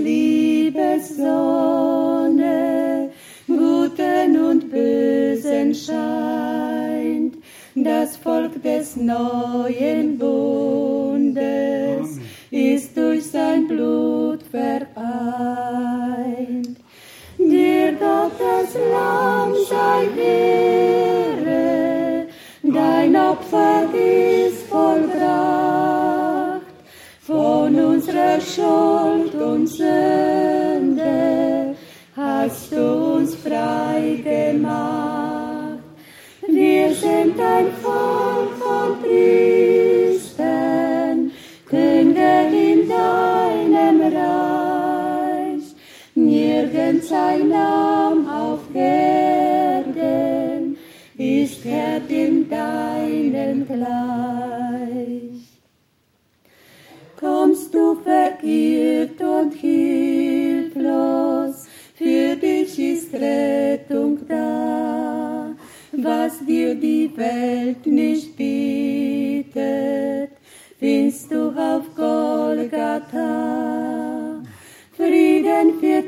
Liebessonne Guten und Bösen scheint, das Volk des neuen Bundes ist durch sein Blut vereint. Dir Gottes Lamm sei Ehre, dein Opfer ist vollbracht. Von unserer Schuld und Sünde hast du uns frei gemacht. Wir sind ein Volk von Priestern, Könige in deinem Reich. Nirgends ein Name auf Erden ist verdient deinen gleich. Kommst du verirrt und hilflos, für dich ist Rettung da. Was dir die Welt nicht bietet, findest du auf Golgatha. Frieden für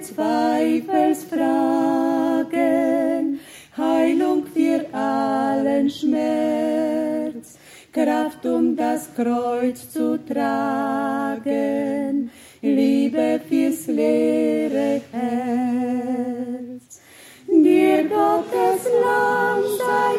Zweifelsfragen, Heilung für allen Schmerz, Kraft, um das Kreuz zu tragen, Liebe fürs leere Herz. Dir Gottes Lamm sei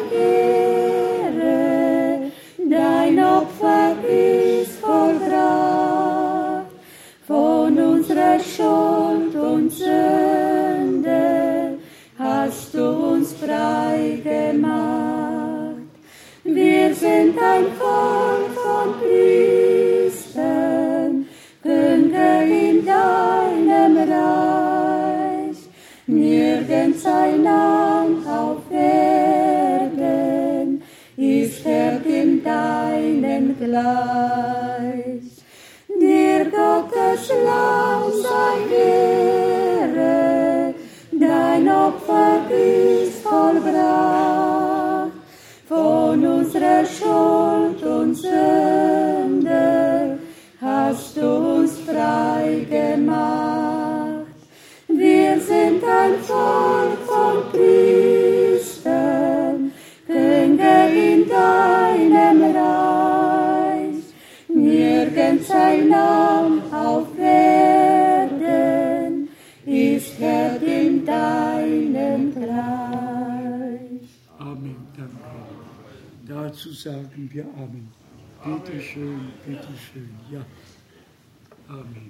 Ehre, dein Opfer ist vollbracht. Von unserer Schuld und Sünde hast du uns frei gemacht. Wir sind ein Volk von Priestern, Könige in deinem Reich. Nirgends ein Name auf Erden ist verdient deinen gleich. Dir Gottes Lamm sei Ehre, dein Opfer ist vollbracht. Von unserer Schuld und Sünde hast du uns frei gemacht. Wir sind ein Volk von Priestern, Könige in deinem Reich. Nirgends ein Name auf Erden ist verdient deinen gleich. Amen, danke. Dazu sagen wir Amen. Bitte schön, ja. Amen.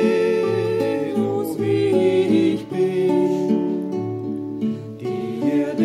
Jesus, wie ich bin, dir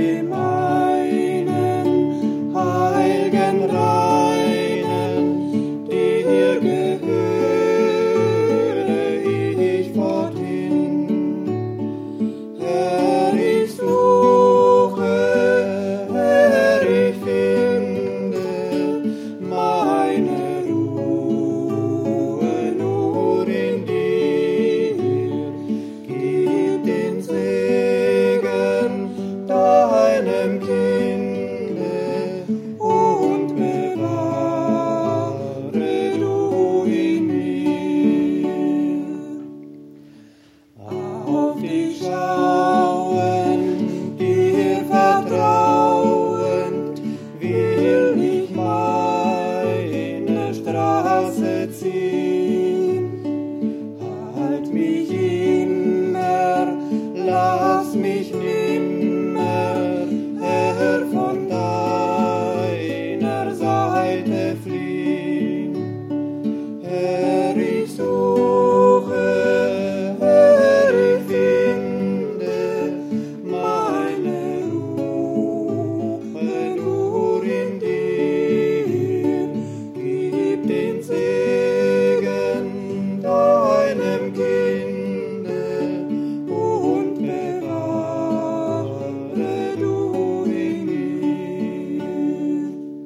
lass mich nimmer, Herr, von deiner Seite fliehen. Herr, ich suche, Herr, ich finde meine Ruhe nur in dir. Gib den Segen deinem Kinde und bewahre du in mir.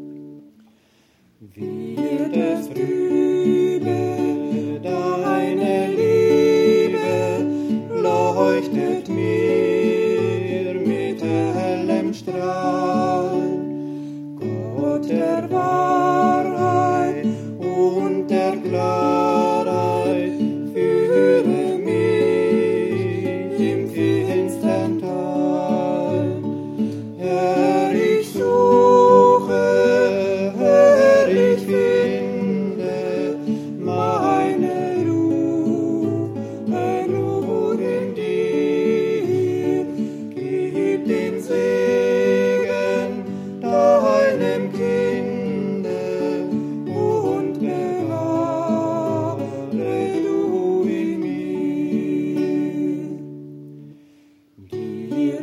Wird es trübe, deine Liebe leuchtet mir mit hellem Strahl. Gott der Wahrheit und der Klarheit, führe mich im finstern Tal. Herr, ich suche, Herr, ich finde meine Ruhe nur in dir. Gib den Segen deinem Kinde und bewahre du in mir. Dir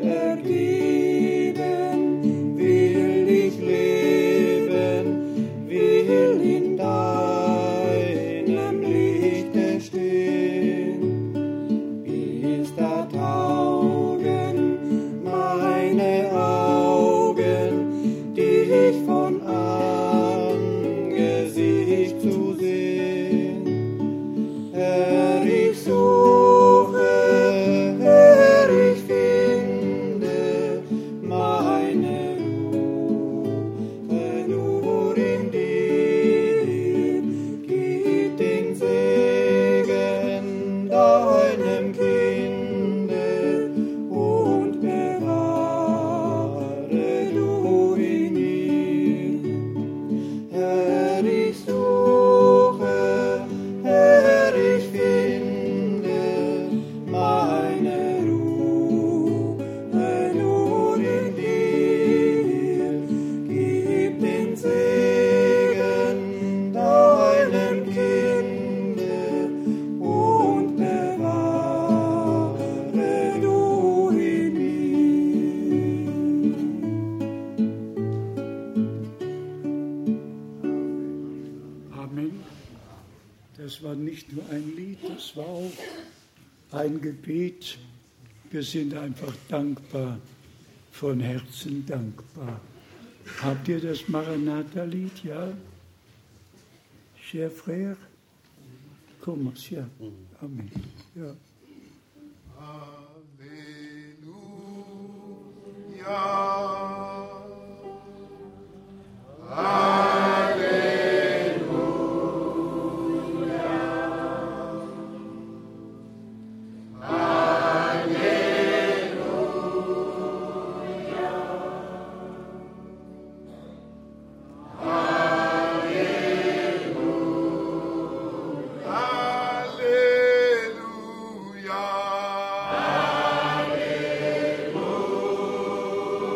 ergeben will ich leben, will in deinem Lichte stehen, bis da taugen meine Augen, dich von Angesicht zu sehen. Herr, ich suche, Herr, ich finde meine Ruhe nur in dir. Gib den Segen deinem Kinde und bewahre du in mir. Herr, ich suche, Herr, ich finde meine Ruhe nur in dir. Gib den Segen deinem Kinde und bewahre du in mir. Amen. Das war nicht nur ein Lied, das war auch ein Gebet. Wir sind einfach dankbar, von Herzen dankbar. Habt ihr das Maranatha-Lied, ja? Cher frère? Comment, ja. Amen. Ja. Halleluja.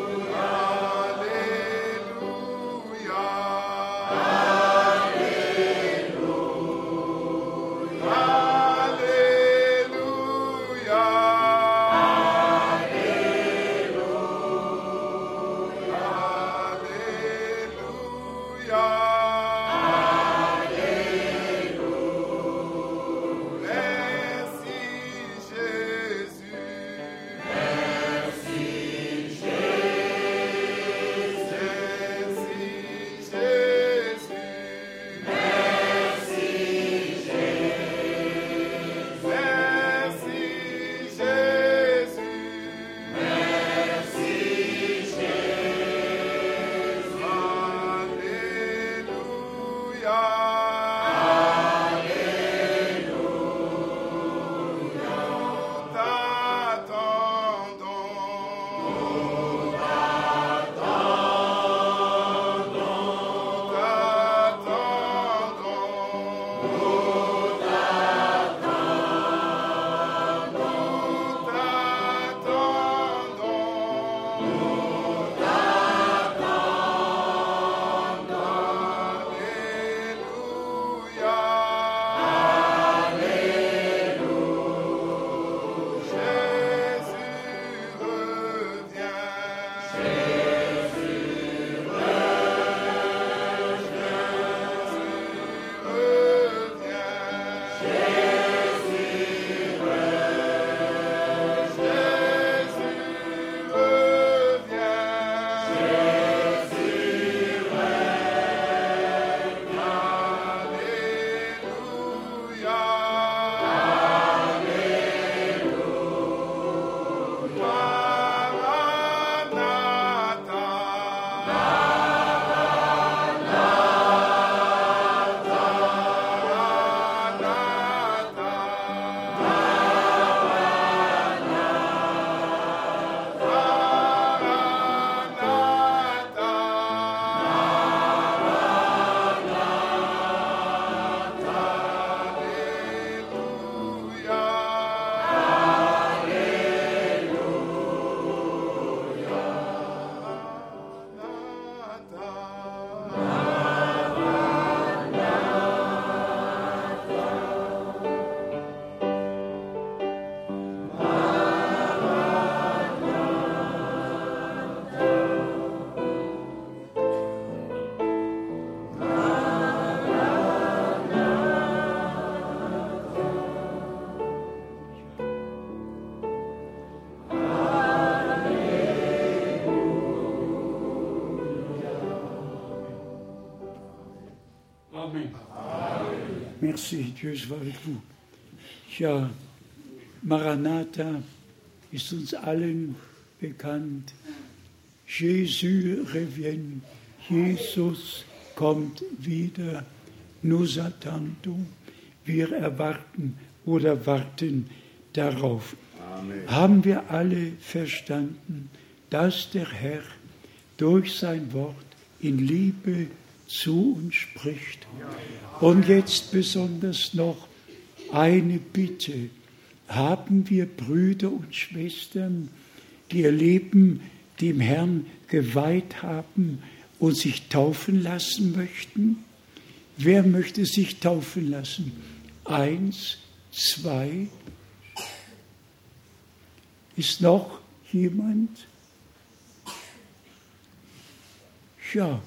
Amen. Merci, Dieu soit avec vous. Ja, Maranatha ist uns allen bekannt. Jésus revient, Jesus kommt wieder. Nous attendons, wir erwarten oder warten darauf. Amen. Haben wir alle verstanden, dass der Herr durch sein Wort in Liebe zu uns spricht? Und jetzt besonders noch eine Bitte. Haben wir Brüder und Schwestern, die ihr Leben dem Herrn geweiht haben und sich taufen lassen möchten? Wer möchte sich taufen lassen? 1, 2. Ist noch jemand? Ja.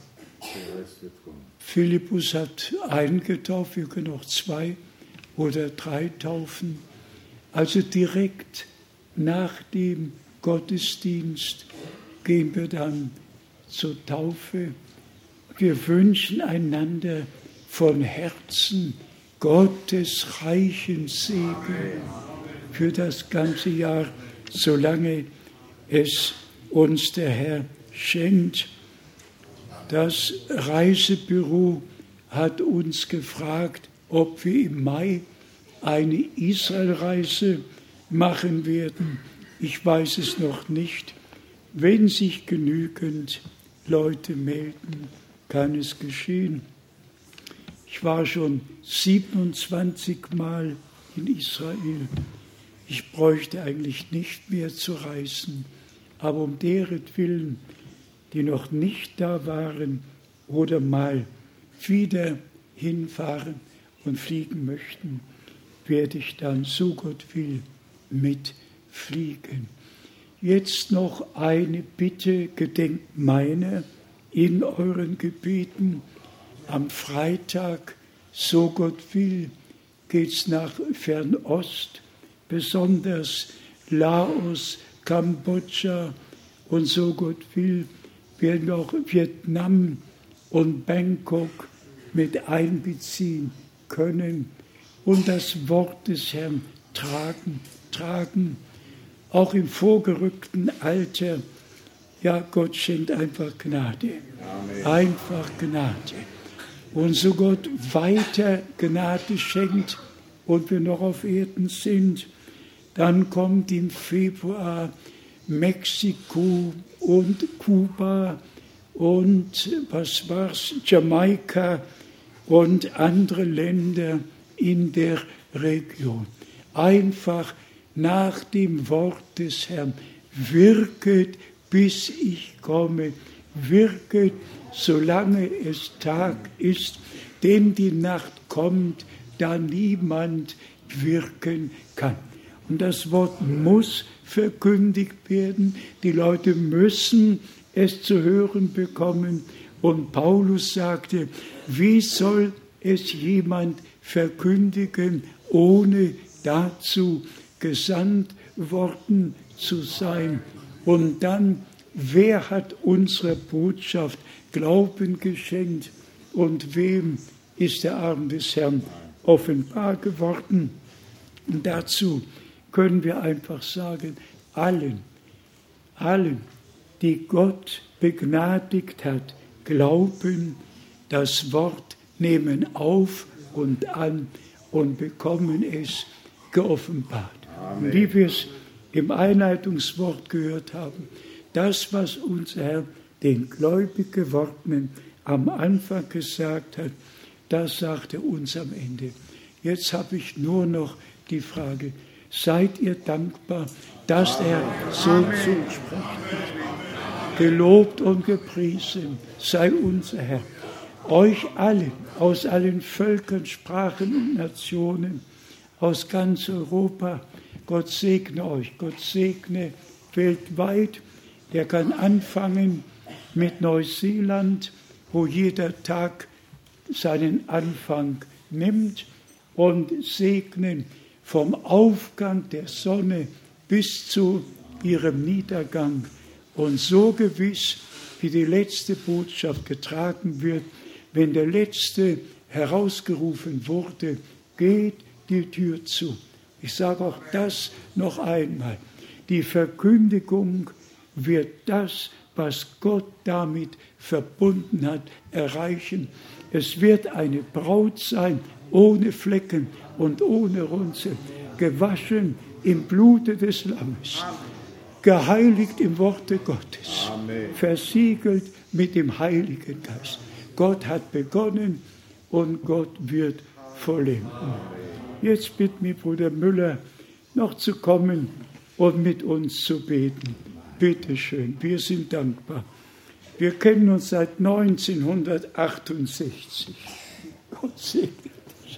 Philippus hat einen getauft, wir können auch 2 oder 3 taufen. Also direkt nach dem Gottesdienst gehen wir dann zur Taufe. Wir wünschen einander von Herzen Gottes reichen Segen für das ganze Jahr, solange es uns der Herr schenkt. Das Reisebüro hat uns gefragt, ob wir im Mai eine Israelreise machen werden. Ich weiß es noch nicht. Wenn sich genügend Leute melden, kann es geschehen. Ich war schon 27 Mal in Israel. Ich bräuchte eigentlich nicht mehr zu reisen, aber um deretwillen, die noch nicht da waren oder mal wieder hinfahren und fliegen möchten, werde ich dann, so Gott will, mitfliegen. Jetzt noch eine Bitte, gedenkt meiner in euren Gebeten. Am Freitag, so Gott will, geht's nach Fernost, besonders Laos, Kambodscha und so Gott will, werden wir auch Vietnam und Bangkok mit einbeziehen können und das Wort des Herrn tragen, auch im vorgerückten Alter. Ja, Gott schenkt einfach Gnade, Amen. Einfach Gnade. Und so Gott weiter Gnade schenkt und wir noch auf Erden sind, dann kommt im Februar Mexiko und Kuba und Jamaika und andere Länder in der Region. Einfach nach dem Wort des Herrn. Wirket, bis ich komme. Wirket, solange es Tag ist, denn die Nacht kommt, da niemand wirken kann. Und das Wort muss verkündigt werden. Die Leute müssen es zu hören bekommen. Und Paulus sagte, wie soll es jemand verkündigen, ohne dazu gesandt worden zu sein? Und dann, wer hat unserer Botschaft Glauben geschenkt und wem ist der Arm des Herrn offenbar geworden? Und dazu können wir einfach sagen, allen, die Gott begnadigt hat, glauben, das Wort nehmen auf und an und bekommen es geoffenbart. Amen. Wie wir es im Einleitungswort gehört haben, das, was unser Herr den gläubig Gewordenen am Anfang gesagt hat, das sagt er uns am Ende. Jetzt habe ich nur noch die Frage, seid ihr dankbar, dass er so zuspricht? Gelobt und gepriesen sei unser Herr. Euch alle, aus allen Völkern, Sprachen und Nationen, aus ganz Europa, Gott segne euch, Gott segne weltweit. Er kann anfangen mit Neuseeland, wo jeder Tag seinen Anfang nimmt, und segnen vom Aufgang der Sonne bis zu ihrem Niedergang. Und so gewiss, wie die letzte Botschaft getragen wird, wenn der letzte herausgerufen wurde, geht die Tür zu. Ich sage auch das noch einmal. Die Verkündigung wird das, was Gott damit verbunden hat, erreichen. Es wird eine Braut sein, ohne Flecken und ohne Runzel, gewaschen im Blute des Lammes, geheiligt im Worte Gottes, versiegelt mit dem Heiligen Geist. Gott hat begonnen und Gott wird vollenden. Jetzt bittet mir Bruder Müller noch zu kommen und mit uns zu beten. Bitte schön, wir sind dankbar. Wir kennen uns seit 1968. Gott segne dich.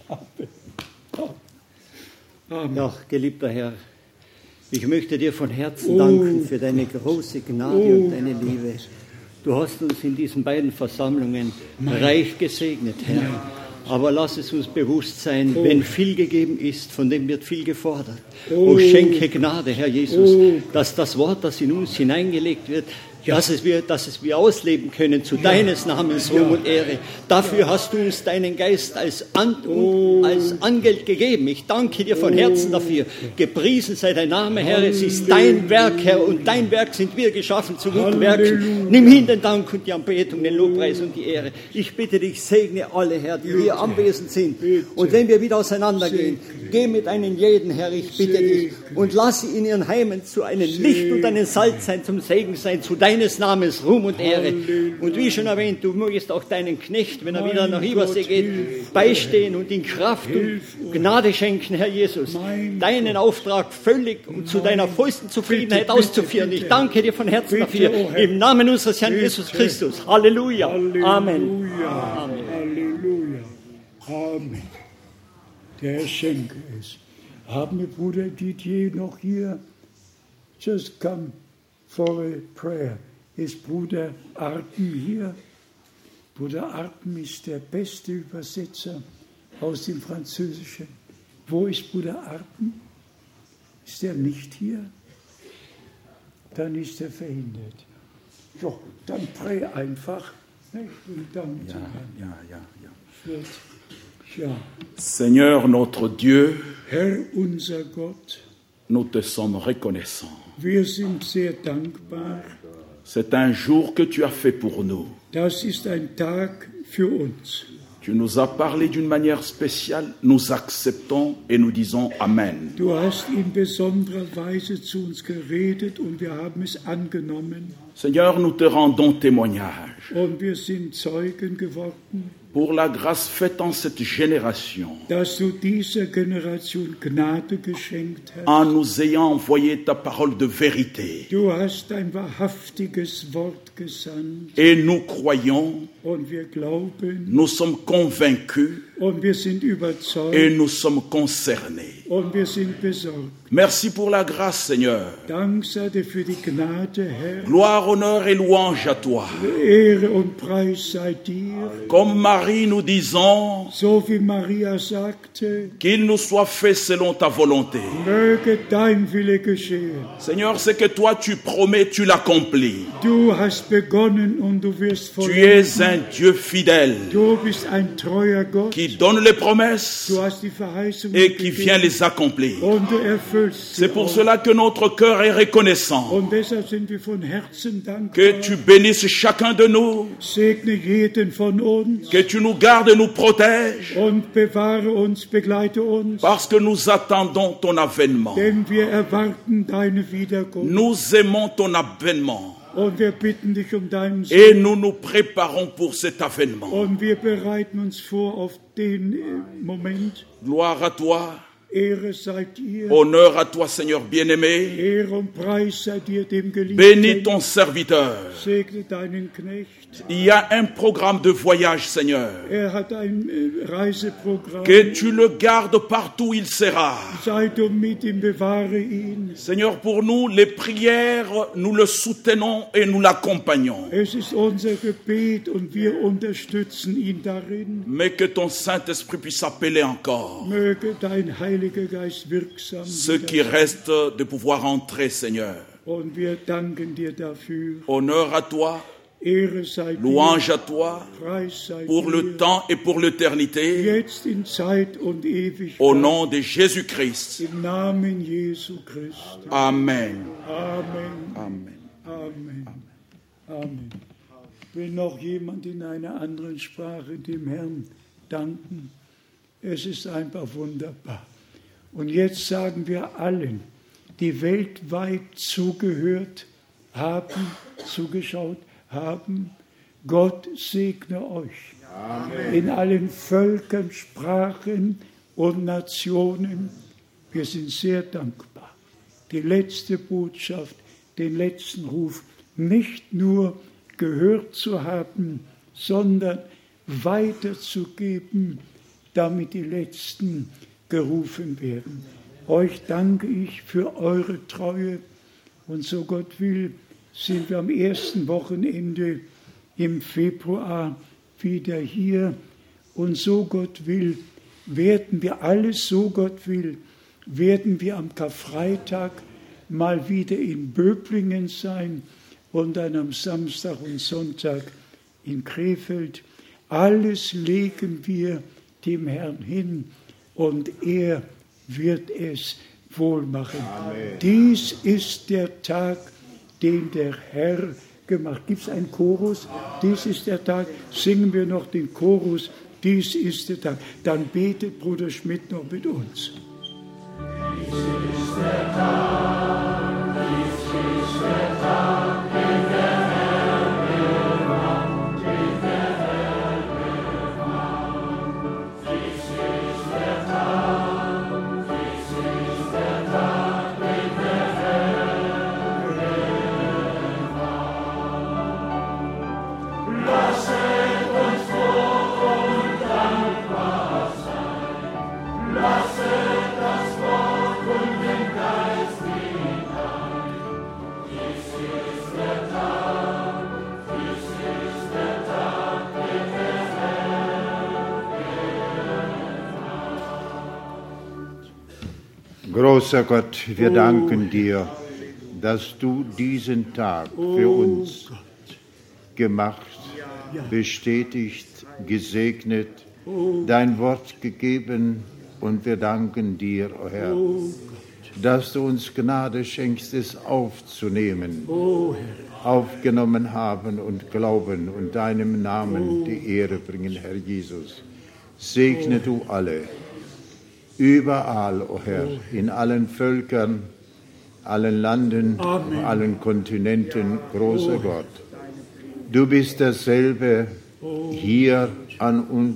Amen. Ja, geliebter Herr, ich möchte dir von Herzen danken für deine große Gnade und deine Liebe. Du hast uns in diesen beiden Versammlungen reich gesegnet, Herr. Aber lass es uns bewusst sein, wenn viel gegeben ist, von dem wird viel gefordert. O schenke Gnade, Herr Jesus, dass das Wort, das in uns hineingelegt wird, dass es wir ausleben können zu deines Namens Ruhm und Ehre. Dafür hast du uns deinen Geist als Angeld gegeben. Ich danke dir von Herzen dafür. Gepriesen sei dein Name, Herr. Es ist dein Werk, Herr, und dein Werk sind wir geschaffen zu guten Werken. Nimm hin den Dank und die Anbetung, den Lobpreis und die Ehre. Ich bitte dich, segne alle, Herr, die hier anwesend sind. Und wenn wir wieder auseinandergehen, geh mit einem jeden, Herr, ich bitte dich, und lass sie in ihren Heimen zu einem Licht und einem Salz sein, zum Segen sein, zu deines Namens Ruhm und Ehre. Und wie schon erwähnt, du mögest auch deinen Knecht, wenn er wieder nach Übersee geht, beistehen und ihm Kraft und Gnade schenken, Herr Jesus, deinen Auftrag völlig und zu deiner vollsten Zufriedenheit auszuführen. Ich danke dir von Herzen dafür. Im Namen unseres Herrn Jesus Christus. Halleluja. Amen. Amen. Halleluja. Amen. Der Herr schenke es. Haben wir Bruder Didier noch hier? Just come for a prayer. Ist Bruder Arpen hier? Bruder Arpen ist der beste Übersetzer aus dem Französischen. Wo ist Bruder Arpen? Ist er nicht hier? Dann ist er verhindert. Jo, dann pray einfach. Nicht? Und dann ja. Seigneur notre Dieu, Herr unser Gott, nous te sommes reconnaissants. wir sind sehr dankbar. C'est un jour que tu as fait pour nous. Das ist ein Tag für uns. Tu nous as parlé d'une manière spéciale, nous acceptons et nous disons Amen. Du hast in besonderer Weise zu uns geredet und wir haben es angenommen. Seigneur, nous te rendons témoignage Und wir sind Zeugen geworden, pour la grâce faite en cette génération, dass du dieser Generation Gnade geschenkt hast. en nous ayant envoyé ta parole de vérité. Du hast ein wahrhaftiges Wort gesandt Et nous croyons, und wir glauben nous sommes convaincus und wir sind et überzeugt nous sommes concernés. und wir sind besorgt. Merci pour la grâce, Seigneur. Dank sei dir für die Gnade, Herr. Gloire, honneur et louange à toi. Ehre und Preis sei dir. Comme Marie, nous disons So wie Maria sagte, qu'il nous soit fait selon ta volonté. möge dein Wille geschehen. Seigneur, ce que toi tu promets, tu l'accomplis. Du hast begonnen und du wirst Tu es vollenden. un Dieu fidèle Du bist ein treuer Gott. qui donne les promesses Du hast die Verheißungen et qui vient gegeben les accomplir. und du erfüllst sie C'est pour auch. cela que notre cœur est reconnaissant. Und deshalb sind wir von Herzen dankbar. Que tu bénisses chacun de nous, Segne jeden von uns que tu nous gardes et nous protèges, und bewahre uns, begleite uns, parce que nous attendons ton avènement. denn wir erwarten deine Wiederkunft. Nous aimons ton avènement Und wir bitten dich um deinen et Segen. nous nous préparons pour cet avènement. Und wir bereiten uns vor auf den Moment. Gloire à toi, Ehre sei dir, honneur à toi, Seigneur bien-aimé. Ehre und Preis sei dir, dem Bénis Geliebten. ton serviteur. Segne deinen Knecht. Il y a un programme de voyage, Seigneur. Hat ein Reiseprogramm. Que tu le gardes partout où il sera. Sei du mit ihm, bewahre ihn. Seigneur, pour nous, les prières, nous le soutenons et nous l'accompagnons. Es ist unser Gebet und wir unterstützen ihn darin. Mais que ton Saint-Esprit puisse appeler encore Möge dein Heiliger Geist wirksam ceux sein. qui restent de pouvoir entrer, Seigneur. Und wir danken dir dafür. Honneur à toi, Ehre sei Louange dir, à toi Preis sei pour le dir, temps et pour l'éternité. jetzt in Zeit und Ewigkeit, Au nom de Jésus-Christ. im Namen Jesu Christi. Amen. Amen. Amen. Amen. Amen. Will noch jemand in einer anderen Sprache dem Herrn danken? Es ist einfach wunderbar. Und jetzt sagen wir allen, die weltweit zugehört haben, zugeschaut haben, Gott segne euch. Amen. In allen Völkern, Sprachen und Nationen. Wir sind sehr dankbar. Die letzte Botschaft, den letzten Ruf nicht nur gehört zu haben, sondern weiterzugeben, damit die Letzten gerufen werden. Euch danke ich für eure Treue und so Gott will, sind wir am ersten Wochenende im Februar wieder hier und so Gott will, werden wir alles, so Gott will, werden wir am Karfreitag mal wieder in Böblingen sein und dann am Samstag und Sonntag in Krefeld. Alles legen wir dem Herrn hin und er wird es wohl machen. Amen. Dies ist der Tag, den der Herr gemacht. Gibt es einen Chorus? Dies ist der Tag. Singen wir noch den Chorus. Dies ist der Tag. Dann betet Bruder Schmidt noch mit uns. Dies ist der Tag, dies ist der Tag, den der Herr gemacht, den der Herr gemacht. Dies ist der Tag, dies ist der Tag, den der Herr gemacht. Lasset uns froh und dankbar sein. Lasset das Wort und den Geist hinein. Dies ist der Tag, dies ist der Tag, den der Herr gemacht. Großer Gott, wir danken dir, dass du diesen Tag für uns gemacht, bestätigt, gesegnet, dein Wort gegeben und wir danken dir, o Herr, dass du uns Gnade schenkst, es aufzunehmen, aufgenommen haben und glauben und deinem Namen die Ehre bringen, Herr Jesus. Segne du alle, überall, o Herr, in allen Völkern, allen Landen, auf allen Kontinenten, großer Gott. Du bist dasselbe hier an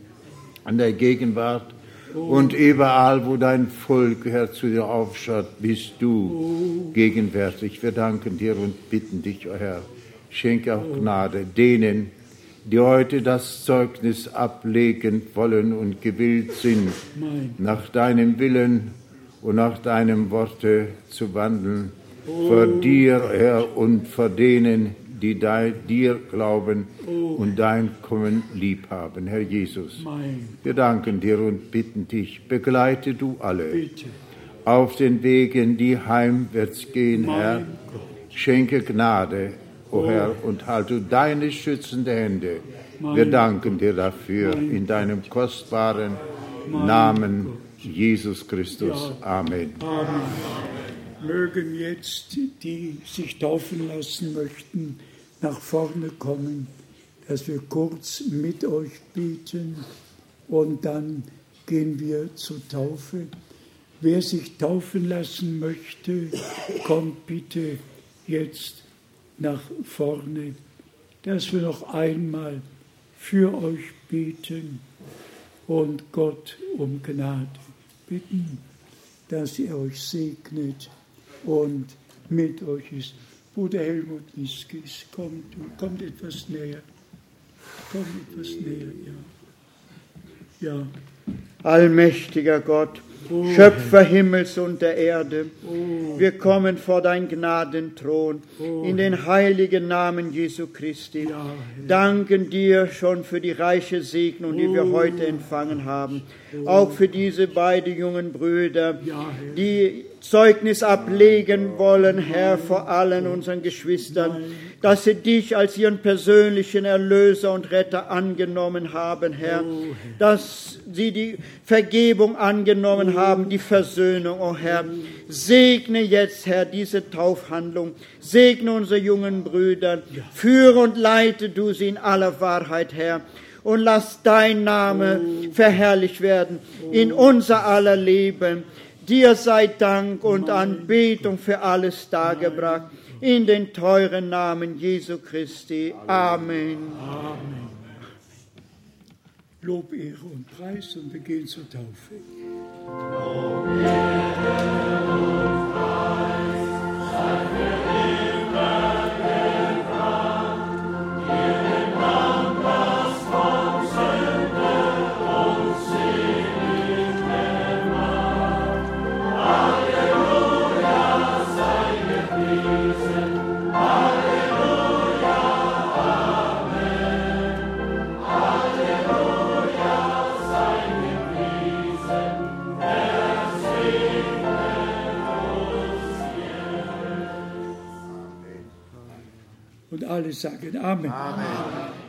der Gegenwart und überall, wo dein Volk, Herr, zu dir aufschaut, bist du gegenwärtig. Wir danken dir und bitten dich, o Herr, schenke auch Gnade denen, die heute das Zeugnis ablegen wollen und gewillt sind, nach deinem Willen und nach deinem Worte zu wandeln, vor dir, Herr, und vor denen, die dir glauben und dein Kommen lieb haben, Herr Jesus. Wir danken dir und bitten dich, begleite du alle auf den Wegen, die heimwärts gehen, Herr. Schenke Gnade, o Herr, und halte deine schützende Hände. Wir danken dir dafür in deinem kostbaren Namen, Jesus Christus. Amen. Amen. Mögen jetzt die sich taufen lassen möchten, nach vorne kommen, dass wir kurz mit euch beten und dann gehen wir zur Taufe. Wer sich taufen lassen möchte, kommt bitte jetzt nach vorne, dass wir noch einmal für euch beten und Gott um Gnade bitten, dass er euch segnet und mit euch ist. Bruder Helmut Niskis, kommt etwas näher. Kommt etwas näher, ja. Ja, Allmächtiger Gott, Schöpfer Himmels und der Erde, wir kommen vor dein Gnadenthron in den heiligen Namen Jesu Christi, danken dir schon für die reiche Segnung, die wir heute empfangen haben, auch für diese beiden jungen Brüder, die Zeugnis ablegen wollen, Herr, vor allen unseren Geschwistern, dass sie dich als ihren persönlichen Erlöser und Retter angenommen haben, Herr, dass sie die Vergebung angenommen haben, die Versöhnung, oh Herr. Segne jetzt, Herr, diese Taufhandlung, segne unsere jungen Brüder, führe und leite du sie in aller Wahrheit, Herr, und lass dein Name verherrlicht werden in unser aller Leben. Dir sei Dank und Anbetung für alles dargebracht. In den teuren Namen Jesu Christi. Amen. Amen. Lob, Ehre und Preis, und wir gehen zur Taufe. Lob, Ehre und Preis, sei für immer gebracht. Dir den Dank, das von Sünde uns selig gemacht. Halleluja, sei gepriesen. Halleluja, Amen. Halleluja, sei gepriesen. Er segne uns jetzt. Und alle sagen Amen. Amen.